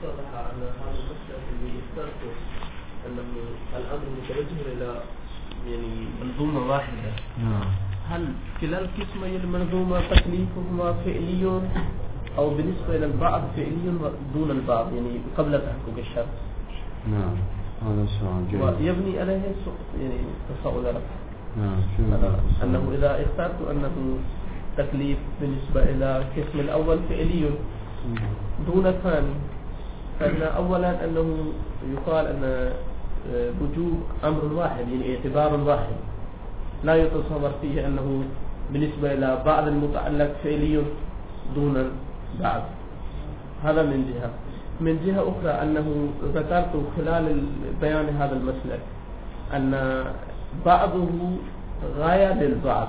صرح أن هذا المسلك اللي يفترض أنه الأمر متوجه إلى يعني منظومة واحدة. هل كلا القسمين المنظومة تكليفهما فعلي أو بالنسبة إلى البعض فعلي دون البعض يعني قبل تحقق الشرط؟ نعم هذا السؤال جيد. ويبني عليه يعني تساؤل لك. نعم أنه إذا اخترت أنه تكليف بالنسبة إلى القسم الأول فعلي دون الثاني، فإن أولا أنه يقال أن وجوب أمر واحد يعني اعتبار واحد لا يتصور فيه أنه بالنسبة إلى بعض المتعلق فعلي دون بعض. هذا من جهة. من جهة أخرى أنه ذكرت خلال بيان هذا المسلك أن بعضه غاية للبعض.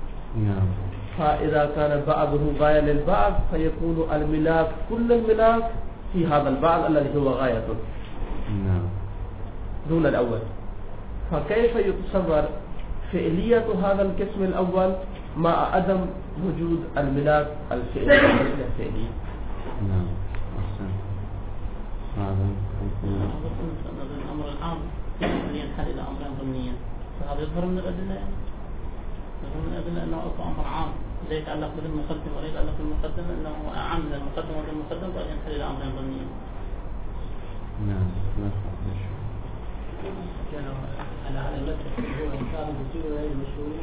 فإذا كان بعضه غاية للبعض فيكون الملاك كل الملاك في هذا البعض الذي هو غايته دون الأول. فكيف يتصور فعلية هذا القسم الأول مع عدم وجود الملاك الفعلي؟ نعم أحسن. هذا الأمر العام ينحل إلى أمرين ضمنيين، فهذا يظهر من الأدلة يعني يظهر من الأدلة أنه أمر عام لا يتعلق بالمقدم ولا يتعلق بالمقدم، أنه أعم من المقدم والمقدم فقد ينحل إلى أمرين ضمنيين. نعم كان على هذا المسلك هو إنكار الوجوب غير المشهور.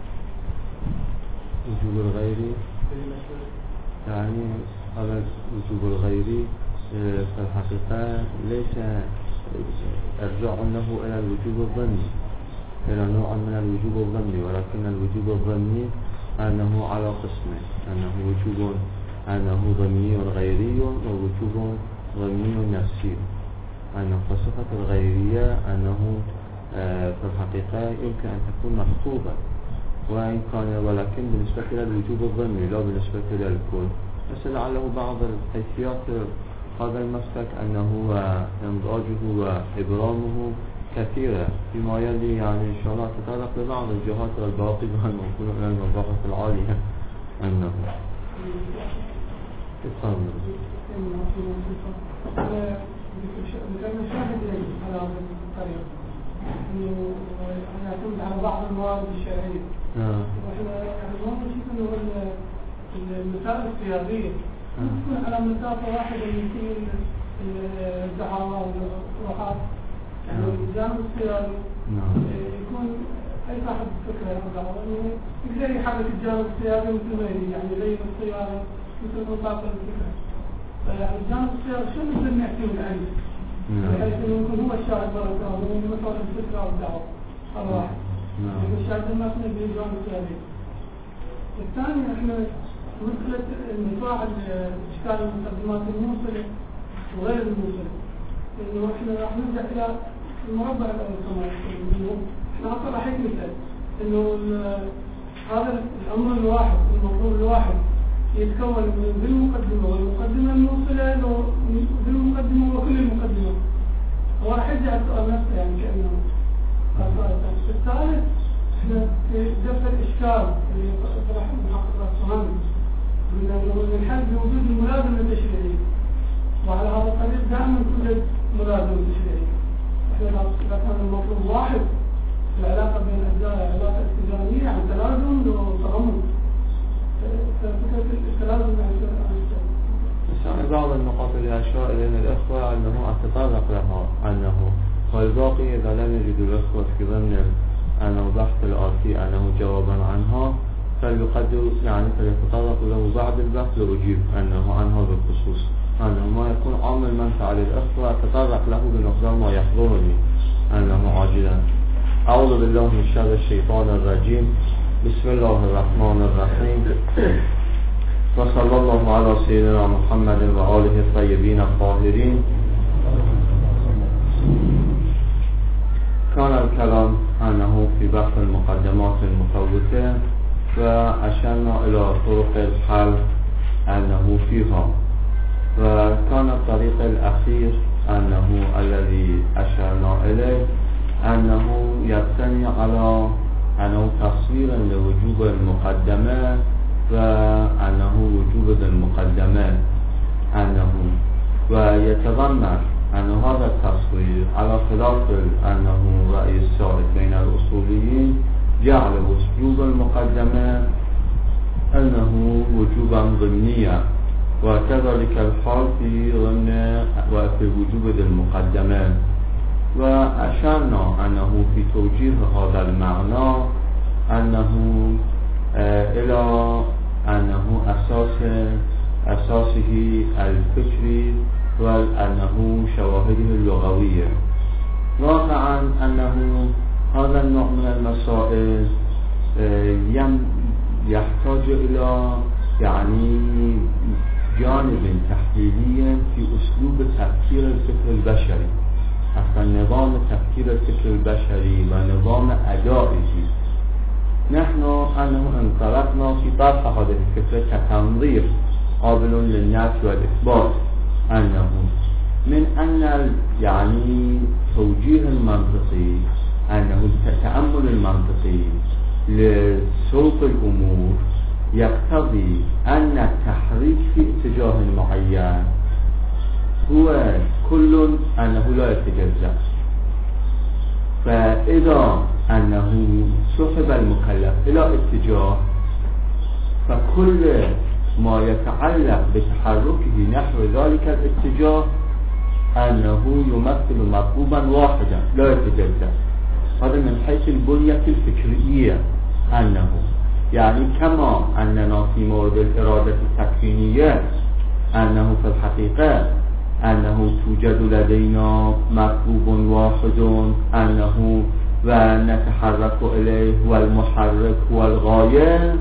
وجوب الغيري يعني هذا الوجوب الغيري في الحقيقة ليس أرجع له إلى الوجوب الظني، إلى نوع من الوجوب الظني، ولكن الوجوب الظني أنه على قسمين، أنه ظني غيري ووجوب ظني نفسي. أن صفة الغيرية أنه في الحقيقة يمكن أن تكون مخطوبة وإن كان، ولكن بالنسبة إلى الوجوب الظني لا بالنسبة إلى الكون. بس لعله بعض الحيثيات هذا المسلك أنه إنضاجه وإبرامه كثيرة فيما يلي، يعني إن شاء الله تتعلق ببعض الجهات والباقي والمنقول إلى المباحث العالية أنه تفهم. لأن شاهد على هذا الطريق إنه يعتمد على بعض الموارد الشرعية. وإحنا ما نشوف إنه المسائل السيادية تكون على مسافة واحدة من كل الدعاوى والروحات. يعني الجانب السيادي يكون أي صاحب فكرة أو دعوة إنه يقدر يحرك الجانب السيادي مثل ما يريد، يعني زي السيارة مثل مطاقة الفكرة. يعني الجانب السياسي شو نقدر نعتمد عليه؟ بحيث انه يكون هو الشاهد بركه وهو مثلا الفكره والدعوه هذا واحد. لكن الشاهد الناس نبي الجانب السياسي. الثاني احنا مساله انتفاع اشكال المقدمات الموصله وغير الموصله. انه احنا راح نرجع الى المربع الاول كما يقولون. احنا اصلا راح نسال انه هذا الامر الواحد المفروض الواحد يتكون من بالمقدمة والمقدمة الموصلة بالمقدمة وكل المقدمة. هو راح يرجع السؤال نفسه يعني كأنه الثالث احنا في دفع الإشكال اللي راح نحقق الصهامي من أنه الحل بوجود الملازمة التشريعية، وعلى هذا الطريق دائما توجد ملازمة تشريعية. احنا إذا كان المطلوب واحد العلاقة بين الأجزاء علاقة التزامية عن تلازم وتضمن. بعض النقاط اللي أشار إليها الأخوة أنه أتطرق لها أنه والباقي إذا لم يجد الأخوة في ضمن أنه بحث الآتي أنه جوابا عنها فليقدر يعني فليتطرق له بعد البحث لأجيب أنه عنها بالخصوص، أنه ما يكون عامل منفعة للأخوة أتطرق له بمقدار ما يحضرني أنه عاجلا. أعوذ بالله من شر الشيطان الرجيم. بسم الله الرحمن الرحيم. وصلى الله على سيدنا محمد وآله الطيبين الطاهرين. كان الكلام أنه في بحث المقدمات المفوتة وأشرنا إلى طرق الحل أنه فيها، وكان الطريق الأخير أنه الذي أشرنا إليه أنه يبتني على أنه تصويرا لوجوب المقدمة وأنه وجوب المقدمة أنه ويتضمن أن هذا التصوير على خلاف أنه رأي السائد بين الأصوليين جعل وجوب المقدمة أنه وجوبا ضمنيا، وكذلك الحال في ضمن وفي وجوب المقدمة. وأشرنا أنه في توجيه هذا المعنى أنه إلى أنه أساسه الفكري وأنه شواهده اللغوية. واقعا أنه هذا النوع من المسائل يحتاج إلى يعني جانب تحليلي في أسلوب تفكير الفكر البشري، أصلا نظام تفكير الفكر البشري ونظام أدائه. نحن أنه انطلقنا في طرح هذه الفكرة كتنظير قابل للنفي والإثبات، أنه من أن يعني توجيه المنطقي، أنه التأمل المنطقي لسوق الأمور يقتضي أن التحريك في اتجاه معين هو كل أنه لا يتجزأ. فإذا أنه سحب المكلف إلى اتجاه، فكل ما يتعلق بتحركه نحو ذلك الاتجاه أنه يمثل مطلوبا واحدا لا يتجزأ. هذا من حيث البنية الفكرية، أنه يعني كما أننا في مورد الإرادة التكوينية أنه في الحقيقة أنه توجد لدينا مطلوب واحد أنه ونتحرك إليه والمحرك والغاية،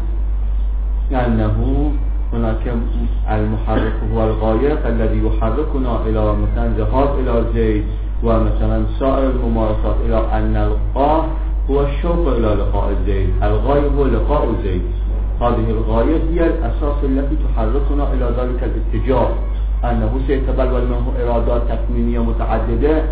أنه هناك المحرك هو الغاية الذي يحركنا إلى مثلا ذهاب إلى زيد، ومثلا سائر الممارسات إلى أن نلقاه هو الشوق إلى لقاء زيد، الغاية هو لقاء زيد. هذه الغاية هي الأساس التي تحركنا إلى ذلك الاتجاه، أنه سيتبلور منه إرادات تكوينية متعددة،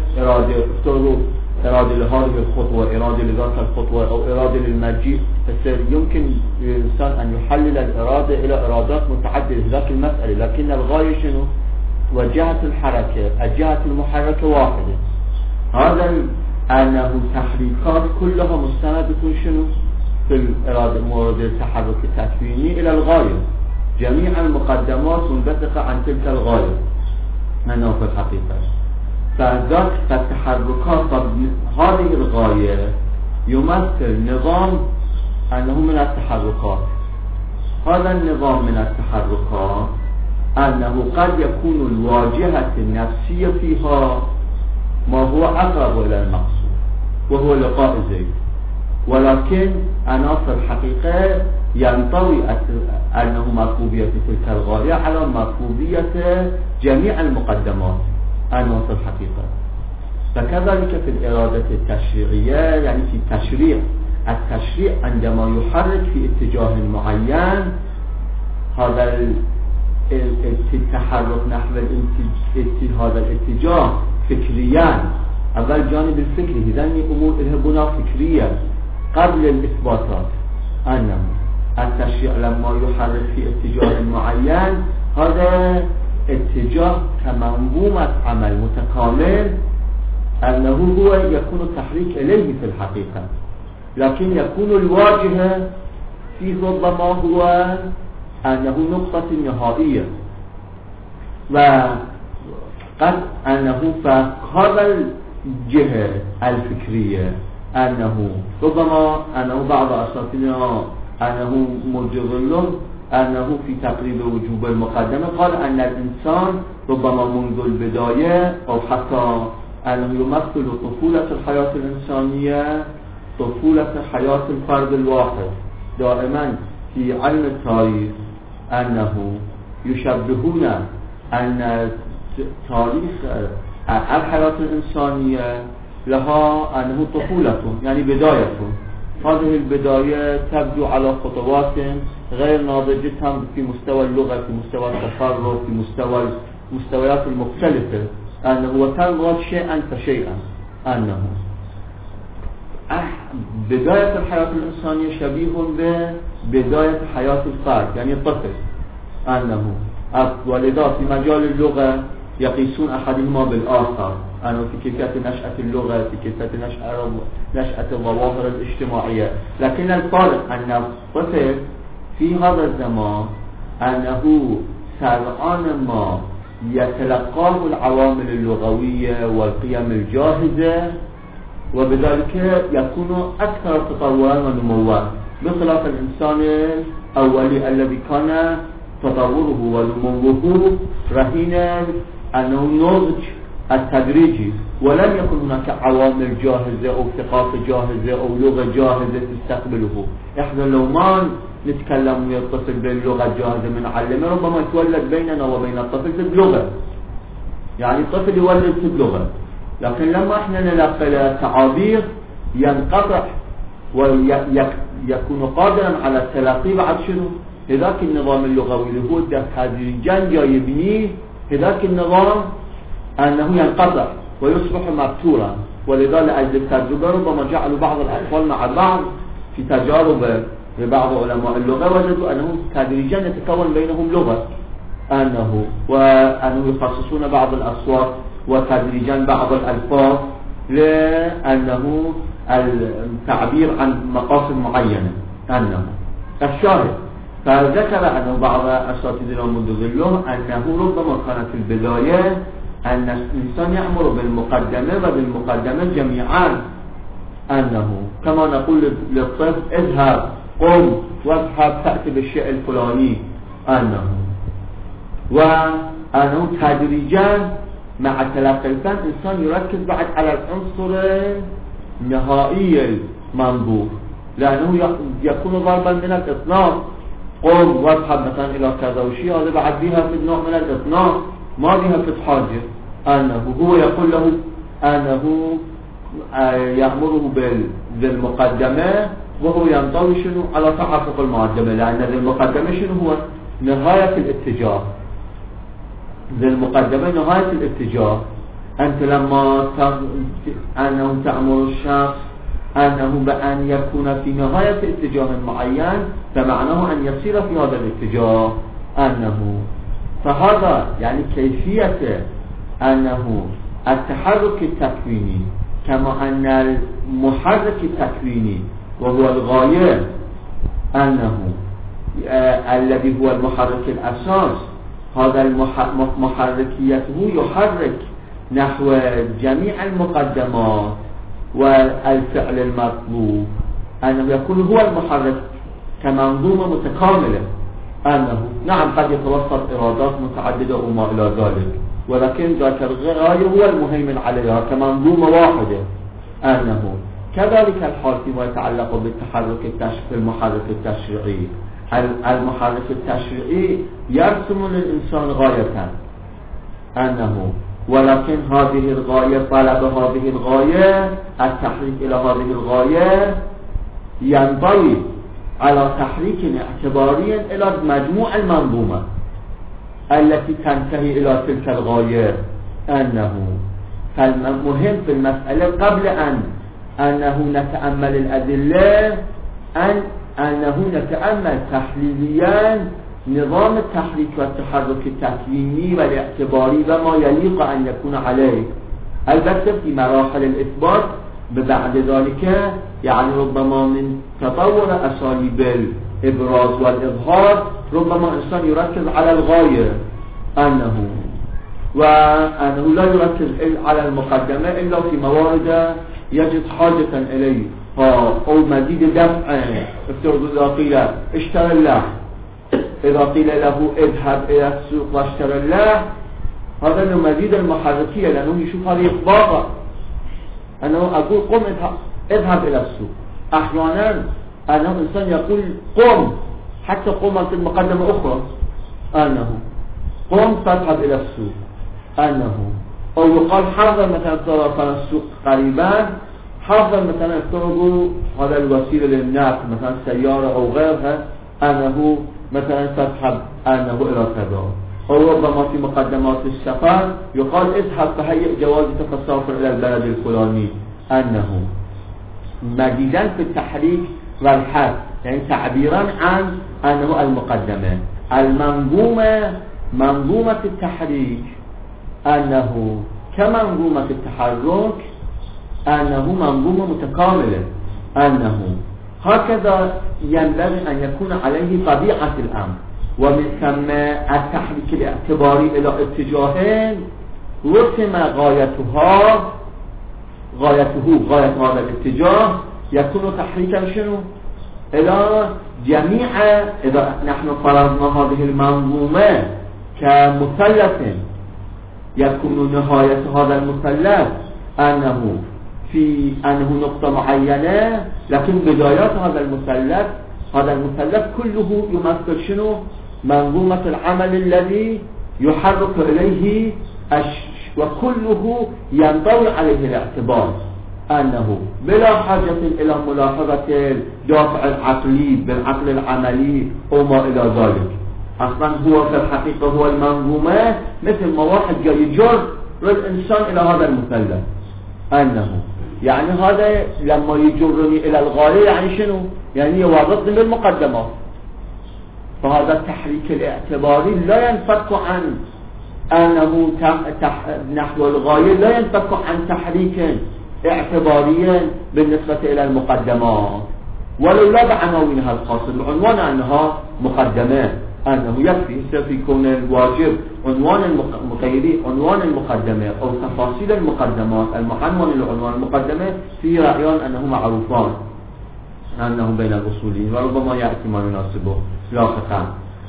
إرادة لهذه الخطوة، إرادة لذاك الخطوة، أو إرادة للمجيء. يمكن الإنسان أن يحلل الإرادة إلى إرادات متعددة ذاك المسألة، لكن الغاية شنو؟ وجهة الحركة، الجهة المحركة واحدة. هذا أنه تحريكات كلها مستندة شنو؟ في الإرادة مورد التحرك التكويني إلى الغاية، جميع المقدمات منبثقة عن تلك الغاية أنه في الحقيقة. فذاك التحركات هذه الغاية يمثل نظام أنه من التحركات. هذا النظام من التحركات أنه قد يكون الواجهة النفسية فيها ما هو أقرب إلى المقصود وهو لقاء زيد، ولكن أنا في الحقيقة ينطوي أنه مطلوبية تلك الغاية على مطلوبية جميع المقدمات أنه في الحقيقة. فكذلك في الإرادة التشريعية، يعني في التشريع عندما يحرك في اتجاه معين، هذا التحرك نحو هذا الاتجاه فكريا، أول جانب الفكري، إذن أمور إلها فكرية قبل الإثباتات. أنه التشريع لما يحرك في اتجاه معين، هذا اتجاه كمنظومة عمل متكامل، أنه هو يكون التحريك إليه في الحقيقة، لكن يكون الواجهة فيه ربما هو أنه نقطة نهائية. وقد أنه فهذا الجهة الفكرية أنه ربما أنه بعض أساتذتنا أنه مجرد أنه في تقريب وجوب المقدمة قال أن الإنسان ربما منذ البداية أو حتى أنه يمثل طفولة الحياة الإنسانية، طفولة حياة الفرد الواحد. دائما في علم التاريخ أنه يشبهون أن تاريخ الحياة الإنسانية لها أنه طفولة، يعني بداية. هذه البداية تبدو على خطوات غير ناضجة في مستوى اللغة، في مستوى التفرد، في مستويات المختلفة، أنه وتنضج شيئا فشيئا. أنه بداية الحياة الإنسانية شبيه ببداية حياة الفرد، يعني الطفل. أنه ولذا في مجال اللغة يقيسون أحدهما بالآخر، أنه في كيفية نشأة اللغة، في كيفية نشأة الظواهر الاجتماعية. لكن الفارق أن الطفل في هذا الزمان أنه سرعان ما يتلقاه العوامل اللغوية والقيم الجاهزة، وبذلك يكون أكثر تطورا ونموا، بخلاف الإنسان الأولي الذي كان تطوره ونموه رهينا أنه نضج التدريجي، ولم يكن هناك عوامل جاهزة أو ثقافة جاهزة أو لغة جاهزة تستقبله. إحنا لو ما نتكلم ويا الطفل باللغة الجاهزة من علمه، ربما يتولد بيننا وبين الطفل باللغة، يعني الطفل يولد باللغة، لكن لما احنا نلقى التعابير ينقطع ويكون قادرا على التلقي بعد شنو؟ هذاك النظام اللغوي اللي هو تدريجيا جاي يبنيه، هذاك النظام أنه ينقطع ويصبح مبتورا. ولذلك أجل التجربة ربما جعلوا بعض الأطفال مع بعض في تجارب لبعض علماء اللغة، وجدوا أنه تدريجيا يتكون بينهم لغة، وأنه يخصصون بعض الأصوات وتدريجا بعض الألفاظ لأنه التعبير عن مقاصد معينة. الشاهد فذكر أنه بعض أساتذة المدرسين أنه ربما كانت في البداية أن الإنسان يأمر بالمقدمة وبالمقدمة جميعا، أنه كما نقول للطفل اذهب قم واذهب تأتي بالشيء الفلاني، وأنه تدريجا مع تلقي الفن الإنسان يركز بعد على العنصر النهائي المنظور، لأنه يكون ضربا من الإطلاق، قم واذهب مثلا إلى كذا وشيء، هذا بعد بها في نوع من الإطلاق ما بها في الحاجة، أنه هو يقول له أنه يأمره بالمقدمة وهو ينطوي شنو على تحقق المقدمة، لأن المقدمة شنو هو نهاية الاتجاه، للمقدمة نهاية الاتجاه. أنت لما أنه تأمر الشخص أنه بأن يكون في نهاية اتجاه معين، فمعناه أن يصير في هذا الاتجاه، فهذا يعني كيفية أنه التحرك التكويني، كما أن المحرك التكويني وهو الغاية الذي هو المحرك الأساس، هذا محركيته يحرك نحو جميع المقدمات والفعل المطلوب، أنه يكون هو المحرك كمنظومة متكاملة، نعم قد يتوسط إرادات متعددة وما إلى ذلك، ولكن ذاك الغاية هو المهيمن عليها كمنظومة واحدة. كذلك الحال فيما يتعلق بالتحرك المحرك التشريعي، المحرك التشريعي يرسم للإنسان غاية، ولكن هذه الغاية، طلب هذه الغاية، التحريك إلى هذه الغاية ينضوي على تحريك اعتباري إلى مجموع المنظومة التي تنتهي إلى تلك الغاية. فالمهم في المسألة قبل أنه نتأمل الأدلة أنه نتأمل تحليليا نظام التحريك والتحرك التكويني والاعتباري وما يليق أن يكون عليه. البته في مراحل الإثبات بعد ذلك يعني ربما من تطور أساليب الإبراز والإظهار ربما إنسان يركز على الغاية، وأنه لا يركز على المقدمة إلا في موارد يجد حاجة إليه، أو مزيد دفع. افترض إذا قيل اشتري الله، إذا قيل له اذهب إلى السوق واشتري الله، هذا من مزيد المحركية، لأنه يشوف هذه إخبارة، أنه أقول قم اذهب إلى السوق. أحيانا أنه إنسان يقول قم، حتى قم في المقدمة أخرى، قم تذهب إلى السوق، أو يقال حاضر مثلا طرفا السوق قريبا، حاضر مثلا افترضوا هذا الوسيلة للنقل مثلا سيارة أو غيرها، مثلا تذهب إلى كذا، أو ربما في مقدمات السفر يقال اذهب فهيئ جوازك فسافر إلى البلد الفلاني، مزيدا في التحريك والحث، يعني تعبيرا عن أنه المقدمة. المنظومة، منظومة التحريك أنه كمنظومة التحرك أنه منظومة متكاملة، أنه هكذا ينبغي أن يكون عليه طبيعة الأمر. ومن ثم التحريك الاعتباري إلى اتجاهين رسم غاية هذا الاتجاه يكون تحريكا شنو؟ إلى جميع، إذا نحن فرضنا هذه المنظومة كمثلث يكون نهاية هذا المثلث أنه نقطة معينة، لكن بدايات هذا المثلث كله يمثل شنو؟ منظومة العمل الذي يحرك إليه وكله ينطوي عليه الاعتبار، أنه بلا حاجة إلى ملاحظة الدافع العقلي بالعقل العملي أو ما إلى ذلك. أصلا هو في الحقيقة هو المنظومة مثل ما واحد جاي يجر الإنسان إلى هذا المثلث، أنه يعني هذا لما يجرني إلى الغاية يعني شنو؟ يعني يوافقني بالمقدمات. فهذا التحريك الاعتباري لا ينفك عن أنه نحو الغاية، لا ينفك عن تحريك اعتباريا بالنسبة إلى المقدمات، ولولا بعناوينها الخاصة. العنوان أنها مقدمات، أنه يكفي في كون الواجب عنوان المقدمة أو تفاصيل المقدمات المعنون لعنوان المقدمة في رأيان أنه معروفان أنه بين الأصوليين، وربما يأتي ما يناسبه لاحقا.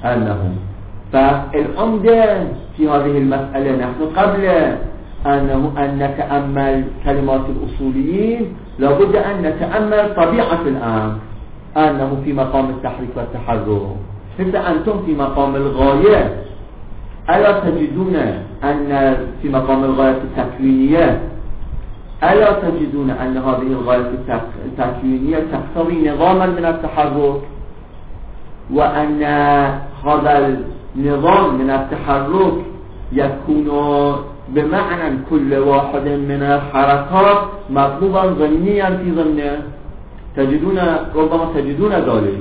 فالعمدة في هذه المسألة نحن قبل أن نتأمل كلمات الأصوليين لابد أن نتأمل طبيعة الأمر، أنه في مقام التحريك والتحرك. إذا أنتم في مقام الغاية ألا تجدون أن في مقام الغاية التكوينية ألا تجدون أن هذه الغاية التكوينية تقتضي نظاما من التحرك، وأن هذا النظام من التحرك يكون بمعنى كل واحد من الحركات مطلوبا ضمنيا في ضمنه، ربما تجدون ذلك.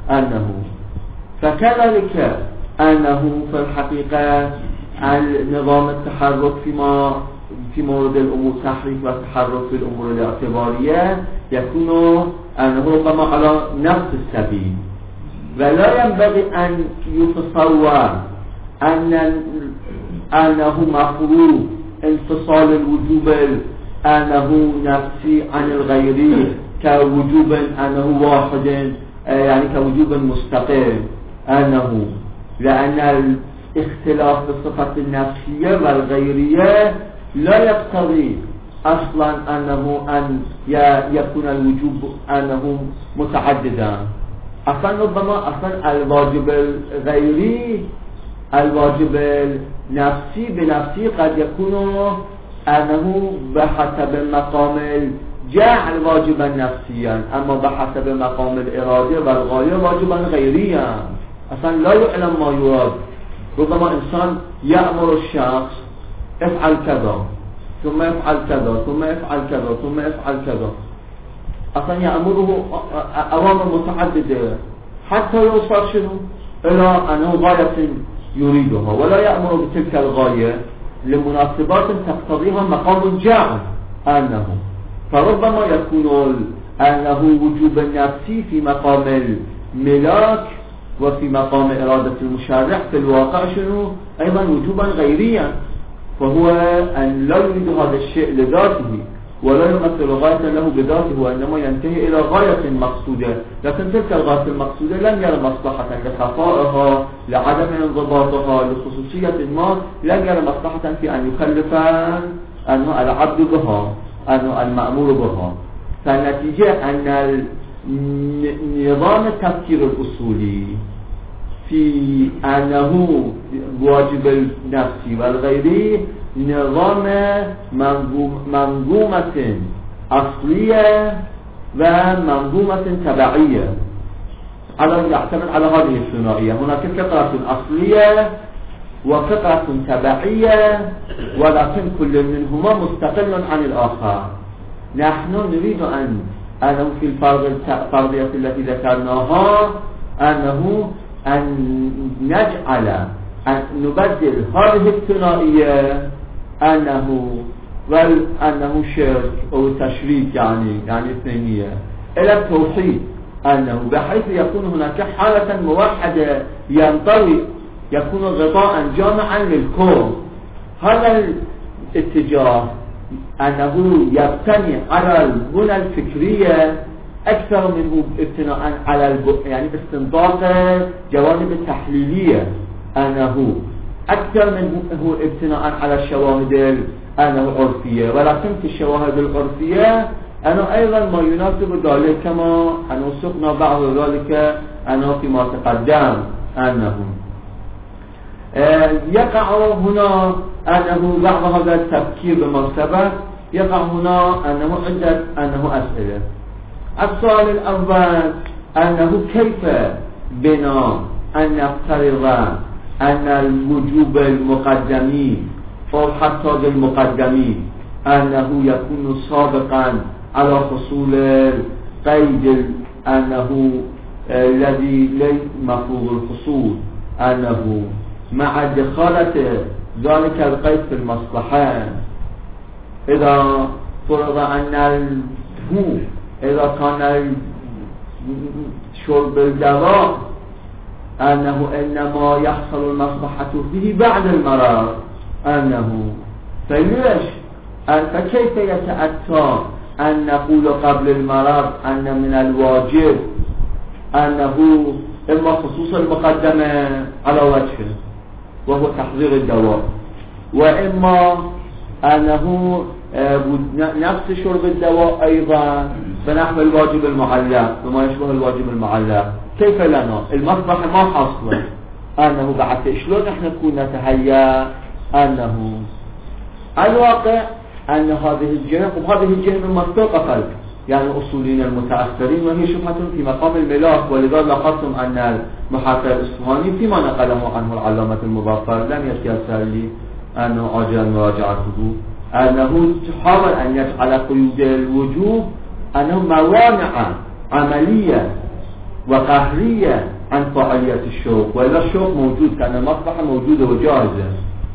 فكذلك أنه في الحقيقة النظام التحرك في مورد الأمور التحريك والتحرك في الأمور الاعتبارية يكون أنه ربما على نفس السبيل، ولا ينبغي أن يتصور أنه مفروض انفصال الوجوب أنه نفسي عن الغيري كوجوب أنه واحد، يعني كوجوب مستقل، لأن الاختلاف بالصفة النفسية والغيرية لا يقتضي أصلا أن يكون الوجوب أنه متعددا. ربما الواجب الغيري الواجب النفسي بنفسه قد يكون أنه بحسب مقام الجعل واجبا نفسيا، أما بحسب مقام الإرادة والغاية واجبا غيريا. لا يعلم ما يراد. ربما إنسان يأمر الشخص افعل كذا ثم يفعل كذا ثم يفعل كذا ثم يفعل كذا، يأمره أوامر متعددة حتى يوصل شنو إلى أنه غاية يريدها، ولا يأمر بتلك الغاية لمناسبات تقتضيها مقام جاعل. فربما يكون أنه وجوب النفسي في مقام الملاك وفي مقام إرادة المشرع في الواقع شنو أيضا وجوبا غيريا، فهو أن لا يريد هذا الشيء لذاته ولا يمثل غاية له بذاته، وإنما ينتهي إلى غاية مقصودة، لكن تلك الغاية المقصودة لم يرى مصلحة لخفائها، لعدم انضباطها، لخصوصية ما، لم يرى مصلحة في أن يكلف أنه العبد بها، أنه المأمور بها. فالنتيجة أن نظام التفكير الأصولي في أنه واجب النفسي والغيري نظام منظومة أصلية ومنظومة تبعية، يعتمد على هذه الثنائية. هناك فقرة أصلية وفقرة تبعية، ولكن كل منهما مستقل عن الآخر. نحن نريد أنه في الفرضية التي ذكرناها أن نجعل أن نبدل هذه الثنائية أنه شرك أو تشريك يعني اثنينية إلى التوحيد، أنه بحيث يكون هناك حالة موحدة ينطوي، يكون غطاء جامعا للكون. هذا الاتجاه أنه يبتني على البنى الفكرية أكثر منه ابتناء على يعني استنطاق جوانب التحليلية، أنه أكثر منه ابتناء على الشواهد العرفية، ولكن في الشواهد العرفية أنا أيضا ما يناسب ذلك كما أنوثقنا بعض ذلك أنا فيما تقدم، أنه يقع هنا أنه بعض هذا التفكير بما سبق يقع هنا أنه أسئلة. السؤال الأول أنه كيف بنا أن نفترض أن الوجوب المقدمي أو حتى المقدمي أنه يكون سابقا على حصول قيد أنه الذي ليس مفروض الحصول، أنه مع دخالة ذلك القيد في المصلحة إذا فرض أن إذا كان شرب الدواء أنه إنما يحصل المصلحة به بعد المرض، أنه فكيف يتأتى أن نقول قبل المرض أن من الواجب أنه إما خصوص المقدمة على وجهه وهو تحضير الدواء، وإما أنه نفس شرب الدواء أيضا بنحو الواجب المعلق وما يشبه الواجب المعلق. كيف لنا المصلحة ما حصلت، أنه بعد شلون نحن نكون نتهيأ أنه الواقع أن هذه الجهة وهذه الجهة من مستوقفة يعني أصولين المتأخرين، وهي شبهة في مقام الملاك، ولذا لاحظتم أن المحقق الإصفهاني فيما نقله عنه العلامة المظفر لم يتيسر لي أنه أجل مراجعته، أنه حاول أن يجعل قيود الوجوب أنه موانع عملية وقهرية عن فعالية الشوق، وإلا الشوق موجود كان المصلحة موجودة وجائزة.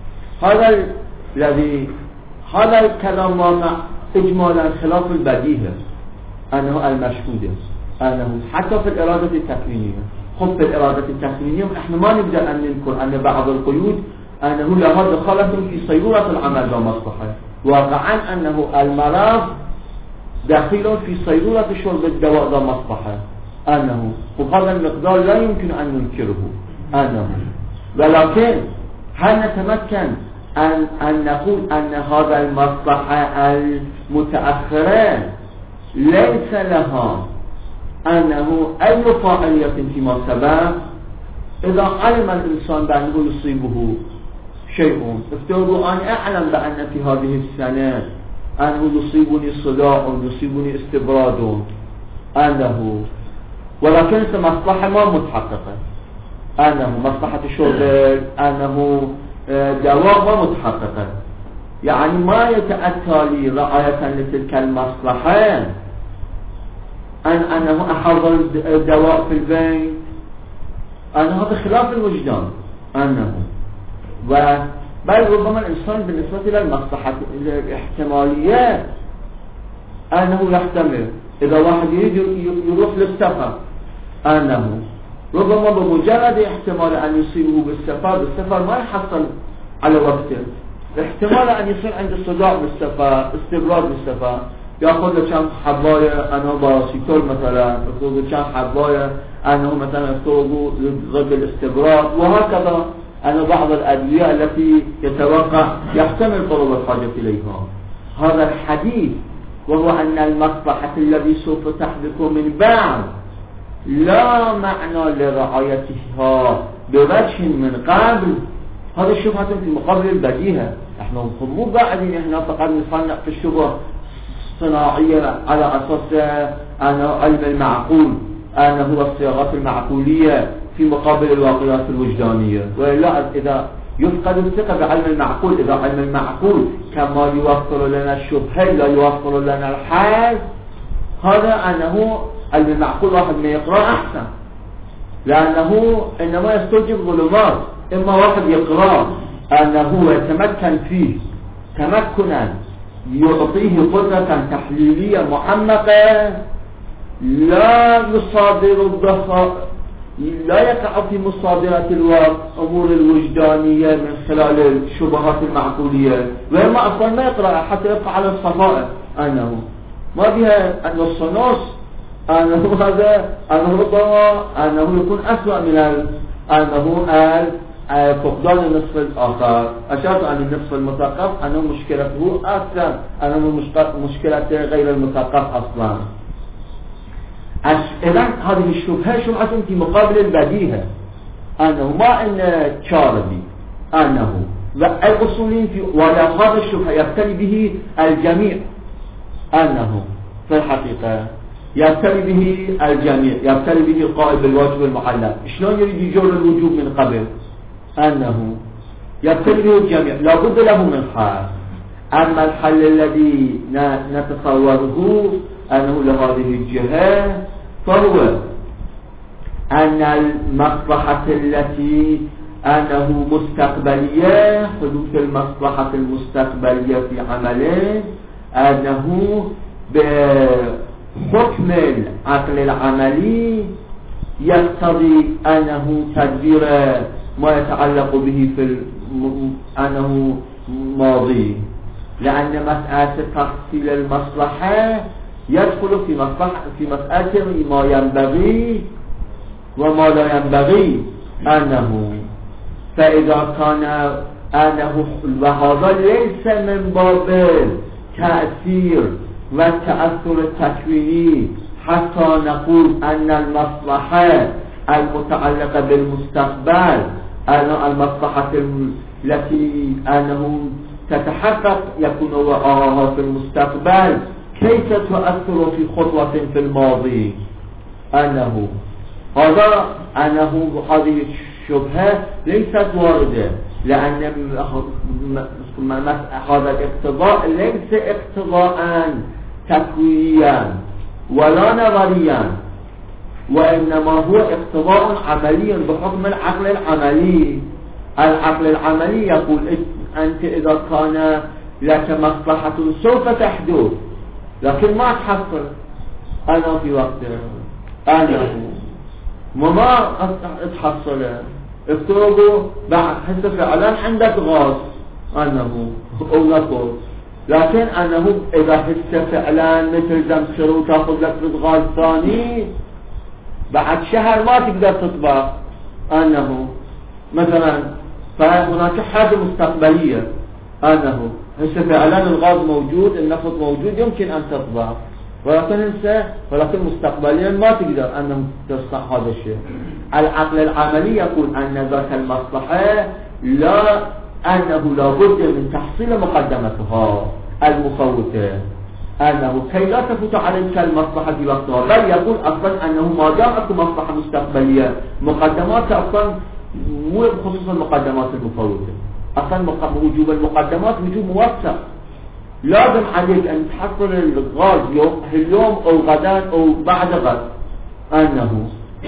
هذا الكلام واقع إجمالا خلاف البديهة، أنه المشهودة أنه حتى في الإرادة التكوينية. خب في الإرادة التكوينية إحنا ما نقدر أن نذكر أن بعض القيود أنه لها دخالة في صيغة العمل ومصلحة، واقعا أنه المرض داخل في صيغة شرب الدواء ومصلحة، أنه وهذا المقدار لا يمكن أن ننكره أنه، ولكن هل نتمكن أن نقول أن هذا المصلحة المتأخرة ليس لها أنه أي فاعلية فيما سبق؟ إذا علم الإنسان بأنه يصيبه شيء، افترضوا أن أعلم بأن في هذه السنة أنه يصيبني صداع يصيبني استبراد، أنه ولكن مصلحة ما متحققة، أنه مصلحة الشرب أنه دواء ما متحققة، يعني ما يتأتى لي رعاية لتلك المصلحة أنه أحضر الدواء في البيت، أنه هذا خلاف الوجدان، أنه بل ربما الإنسان بالنسبة إلى المصلحة الاحتمالية أنه يحتمل إذا واحد يريد يروح للسفر، أنه ربما بمجرد احتمال أن يصيبه بالسفر ما يحصل على وقته، احتمال أن يصير عنده صداع بالسفر استبراد بالسفر، يأخذ له كم حباية أنه باراسيتول مثلا، يأخذ له كم حباية أنه مثلا يأخذ ضد الاستبراد، وهكذا أن بعض الأدوية التي يتوقع يحتمل طلب الحاجة إليها. هذا الحديث وهو أن المصلحة الذي سوف تحدث من بعد لا معنى لرعايتها بوجه من قبل، هذا شبهة في مقابل البديهة. احنا مو قاعدين احنا فقط نصنع في الشبهة الصناعية على أساس أنه علم المعقول أنه هو الصياغات المعقولية في مقابل الواقعات الوجدانية، وإلا إذا يفقد الثقة بعلم المعقول، إذا علم المعقول كما يوفر لنا الشبهة لا يوفر لنا الحال، هذا أنه علم المعقول واحد ما يقرأ أحسن، لأنه إنما يستوجب ظلمات، إما واحد يقرأ أنه يتمكن فيه تمكنا يعطيه قدرة تحليلية معمقة لا يقع في مصادرة الأمور الوجدانية من خلال الشبهات المعقولية، وما أصلا ما يقرأ حتى يبقى على الصفائة أنه ما بها أن الصنوص أنه هذا أنه ربما أنه يكون أسوأ من أنه فقدان النصف الآخر. أشرت عن النصف المثقف أنه مشكلته أصلا أنه مشكلة غير المثقف أصلا. إذن هذه الشبهة شبهة في مقابل البديهة أنه ما أن شاربي أنه الأصولين في ولا هذا الشبهة يبتلي به الجميع أنه في الحقيقة يبتلي به الجميع، يبتلي به القائل بالواجب المعلق. شلون يريد يجور الوجوب من قبل؟ أنه يبتلي به الجميع، لا بد له من حل. أما الحل الذي نتصوره أنه لهذه الجهة فهو أن المصلحة التي أنه مستقبلية، حدوث المصلحة المستقبلية في عمله أنه بحكم العقل العملي يقتضي أنه تدبير ما يتعلق به في أنه ماضي، لأن مسألة تحصيل المصلحة يدخل في مسألة ما ينبغي وما لا ينبغي أنه، فإذا كان أنه وهذا ليس من باب تأثير والتأثر التكويني حتى نقول أن المصلحة المتعلقة بالمستقبل أن المصلحة التي أنه تتحقق يكون وراءها في المستقبل كيف تؤثر في خطوة في الماضي أنه هذه الشبهة ليست واردة، لأن هذا الاقتضاء ليس اقتضاء تكوينيا ولا نظريا، وإنما هو اقتضاء عملي بحكم العقل العملي. العقل العملي يقول أنت إذا كان لك مصلحة سوف تحدث لكن ما تحصل أنا في وقتها أنا وما تحصل افترضوا بعد حس فعلا عندك غاز أنه أو نقول، لكن أنه إذا حس فعلا مثل زمخر وتأخذ لك غاز ثاني بعد شهر ما تقدر تطبع أنه مثلا، فهناك حاجة مستقبلية أنه هسه فعلا الغاز موجود النفط موجود يمكن أن تطبع، ولكن مستقبليا ما تقدر أن تصنع هذا الشيء. العقل العملي يقول أن ذاك المصلحة أنه لا بد من تحصيل مقدمتها المفوتة، أنه كي لا تفوت عليك المصلحة في وقتها، بل يقول أصلا أنه ما دام أكو مصلحة مستقبلية مقدمات أصلا مو بخصوص المقدمات المفوتة، أصلا وجوب المقدمات وجوب موسع، لازم عليك أن تحصل الغاز اليوم أو غدا أو بعد غد أنه،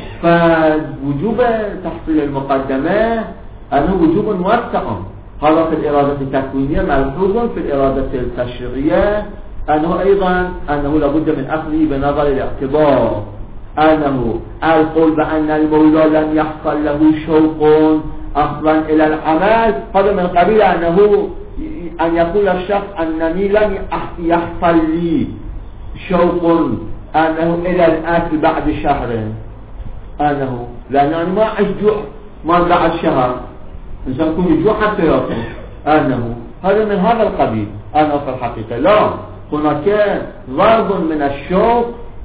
فوجوب تحصيل المقدمة أنه وجوب موسع. هذا في الإرادة التكوينية ملحوظ في الإرادة التشريعية أنه أيضا أنه لابد من أخذه بنظر الاعتبار، أنه القول بأن المولى لم يحصل له شوق أصلا إلى العمل هذا من قبيل أنه أن يقول الشخص أنني لم يحصل لي شوق أنه إلى الأكل بعد شهر أنه، لأنه ما أجوع ما بعد شهر إنسان يكون يجوع حتى يأكل أنه، هذا من هذا القبيل. أنا في الحقيقة لا، هناك ضرب من الشوق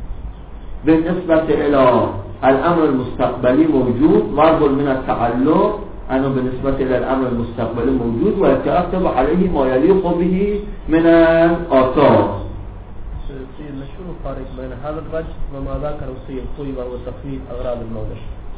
بالنسبة إلى الأمر المستقبلي موجود، ضرب من التعلق أنه بالنسبة إلى الأمر المستقبلي موجود ويتأكد عليه ما يليق به من الآثار. سيد مشهور الفارق بين هذا الرجل وما ذكره سيد طيبة وتخفيف أغراض المولى.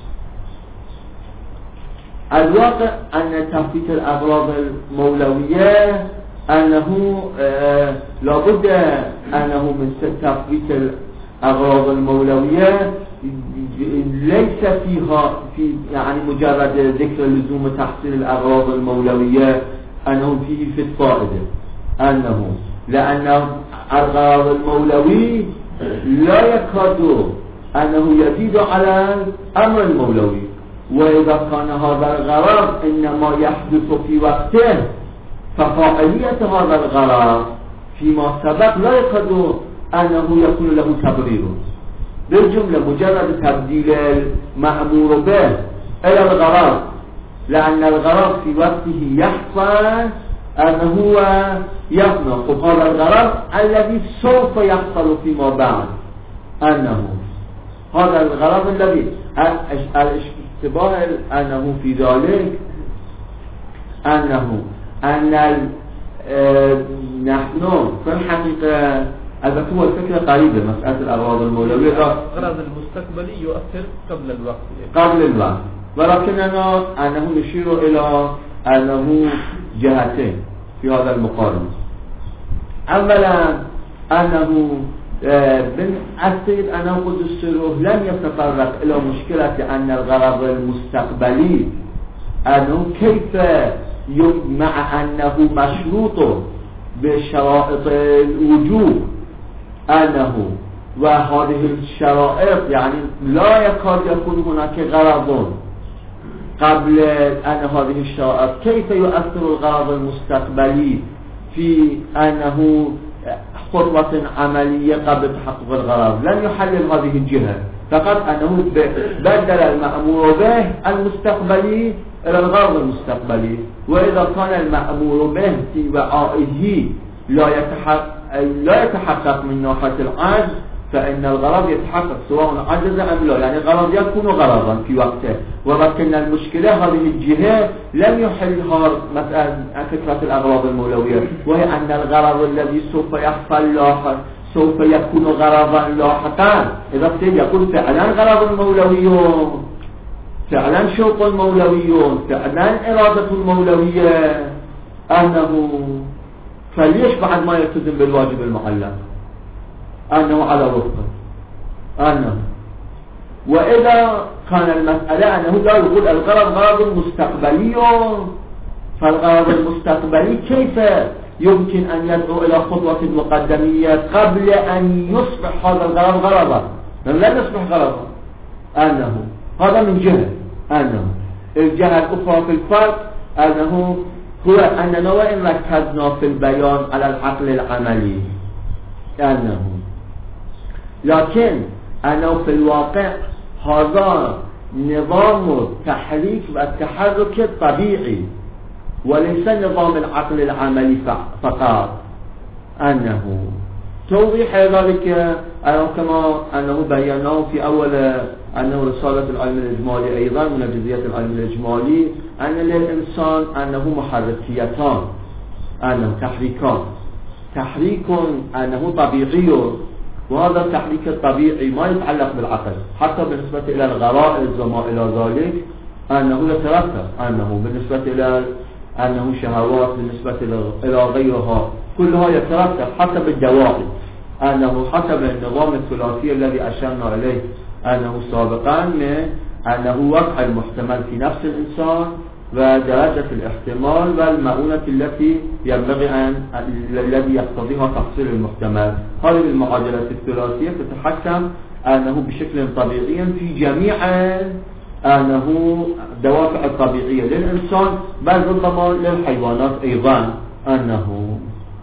الواقع أن تخفيف الأغراض المولوية أنه لابد أنه من تخفيف الأغراض المولوية ليس فيها في يعني مجرد ذكر لزوم تحصيل الأغراض المولوية أنه فيه في الفائدة، أنه لأن الغرض المولوي لا يكاد أنه يزيد على الأمر المولوي، وإذا كان هذا الغرض إنما يحدث في وقته ففاعلية هذا الغرض فيما سبق لا يكاد أنه يكون له تبرير. بالجملة مجرد تبديل المأمور به إلى الغرض، لأن الغرض في وقته يحصل أنه هو يفنى. هذا الغرض الذي سوف يحصل فيما بعد، أنه هذا الغرض الذي الاشتباه أنه في ذلك أن نحن في الحقيقة هذا هو الفكرة قريبة مسألة الأغراض المولوية. الغرض المستقبلي يؤثر قبل الوقت قبل الوقت، ولكننا أنه نشير إلى أنه جهتين في هذا المقارنة. أولا أنه السيد أنا قد السروح لم يتطرق إلى مشكلة أن الغرض المستقبلي أنه كيف مع أنه مشروط بشرائط الوجوب أنه وهذه الشرائط يعني لا يكاد يكون هناك غرض قبل أن هذه الشرائط، كيف يؤثر الغرض المستقبلي في أنه خطوة عملية قبل تحقق الغرض؟ لم يحلل هذه الجهة، فقط أنه بدل المأمور به المستقبلي إلى الغرض المستقبلي. وإذا كان المأمور به في وعائه لا يتحقق من ناحية العجز، فإن الغرض يتحقق سواء عجز أم لا، يعني الغرض يكون غرضا في وقته. ولكن المشكلة هذه الجهة لم يحلها مسألة فكرة الأغراض المولوية، وهي أن الغرض الذي سوف يحصل لاحقا سوف يكون غرضا لاحقا. إذا يكون فعلا غرض مولوي، فعلا شوق مولوي، فعلا إرادة مولوية، أنه فليش بعد ما يلتزم بالواجب المعلم أنه على وفقه أنه. وإذا كان المسألة أنه لا يقول الغرض غرض مستقبلي، فالغرض المستقبلي كيف يمكن أن يدعو إلى خطوة مقدمية قبل أن يصبح هذا الغرض غرضا؟ لا يصبح غرضا. أنه هذا من جهة. أنه الجهة الأخرى في الفرق أنه هو أننا وإن ركزنا في البيان على العقل العملي أنه، لكن أنه في الواقع هذا نظام التحريك والتحرك الطبيعي وليس نظام العقل العملي فقط. أنه توضيح ذلك كما أنه بيناه في أول أنه رسالة العلم الإجمالي أيضا من جزئية العلم الإجمالي أن للإنسان أنه محركيتان، أنه تحريك أنه طبيعي، وهذا التحريك الطبيعي ما يتعلق بالعقل حتى بالنسبة إلى الغرائز وما إلى ذلك، أنه يترتب أنه بالنسبة إلى أنه شهوات بالنسبة إلى غيرها كلها يترتب حتى بالدواعي، أنه حسب النظام الثلاثي الذي أشرنا إليه أنه سابقا من أنه وقع المحتمل في نفس الإنسان ودرجة الاحتمال والمؤونة التي ينبغي الذي يقتضيها تحصيل المحتمل. هذه المعادلة الثلاثية تتحكم أنه بشكل طبيعي في جميع أنه دوافع الطبيعية للإنسان بل ربما للحيوانات أيضا. أنه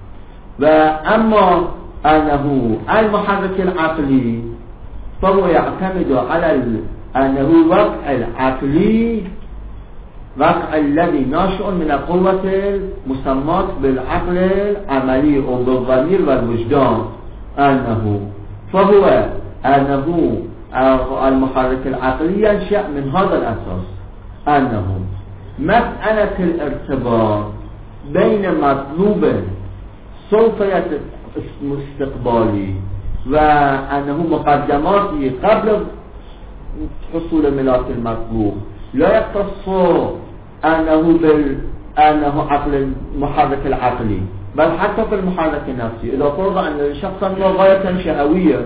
وأما أنه المحرك العقلي فهو يعتمد على أنه وقع العقلي وقع الذي ناشئ من القوة المسمات بالعقل العملي أو بالضمير والوجدان. أنه فهو أنه المحرك العقلي ينشأ من هذا الأساس. أنه مسألة الارتباط بين مطلوب سوف استقبالي وأنه مقدماتي قبل حصول ملاك المطلوب لا يختص أنه عقل المحرك العقلي، بل حتى في المحرك النفسي. إذا فرض أن الشخص غاية شهوية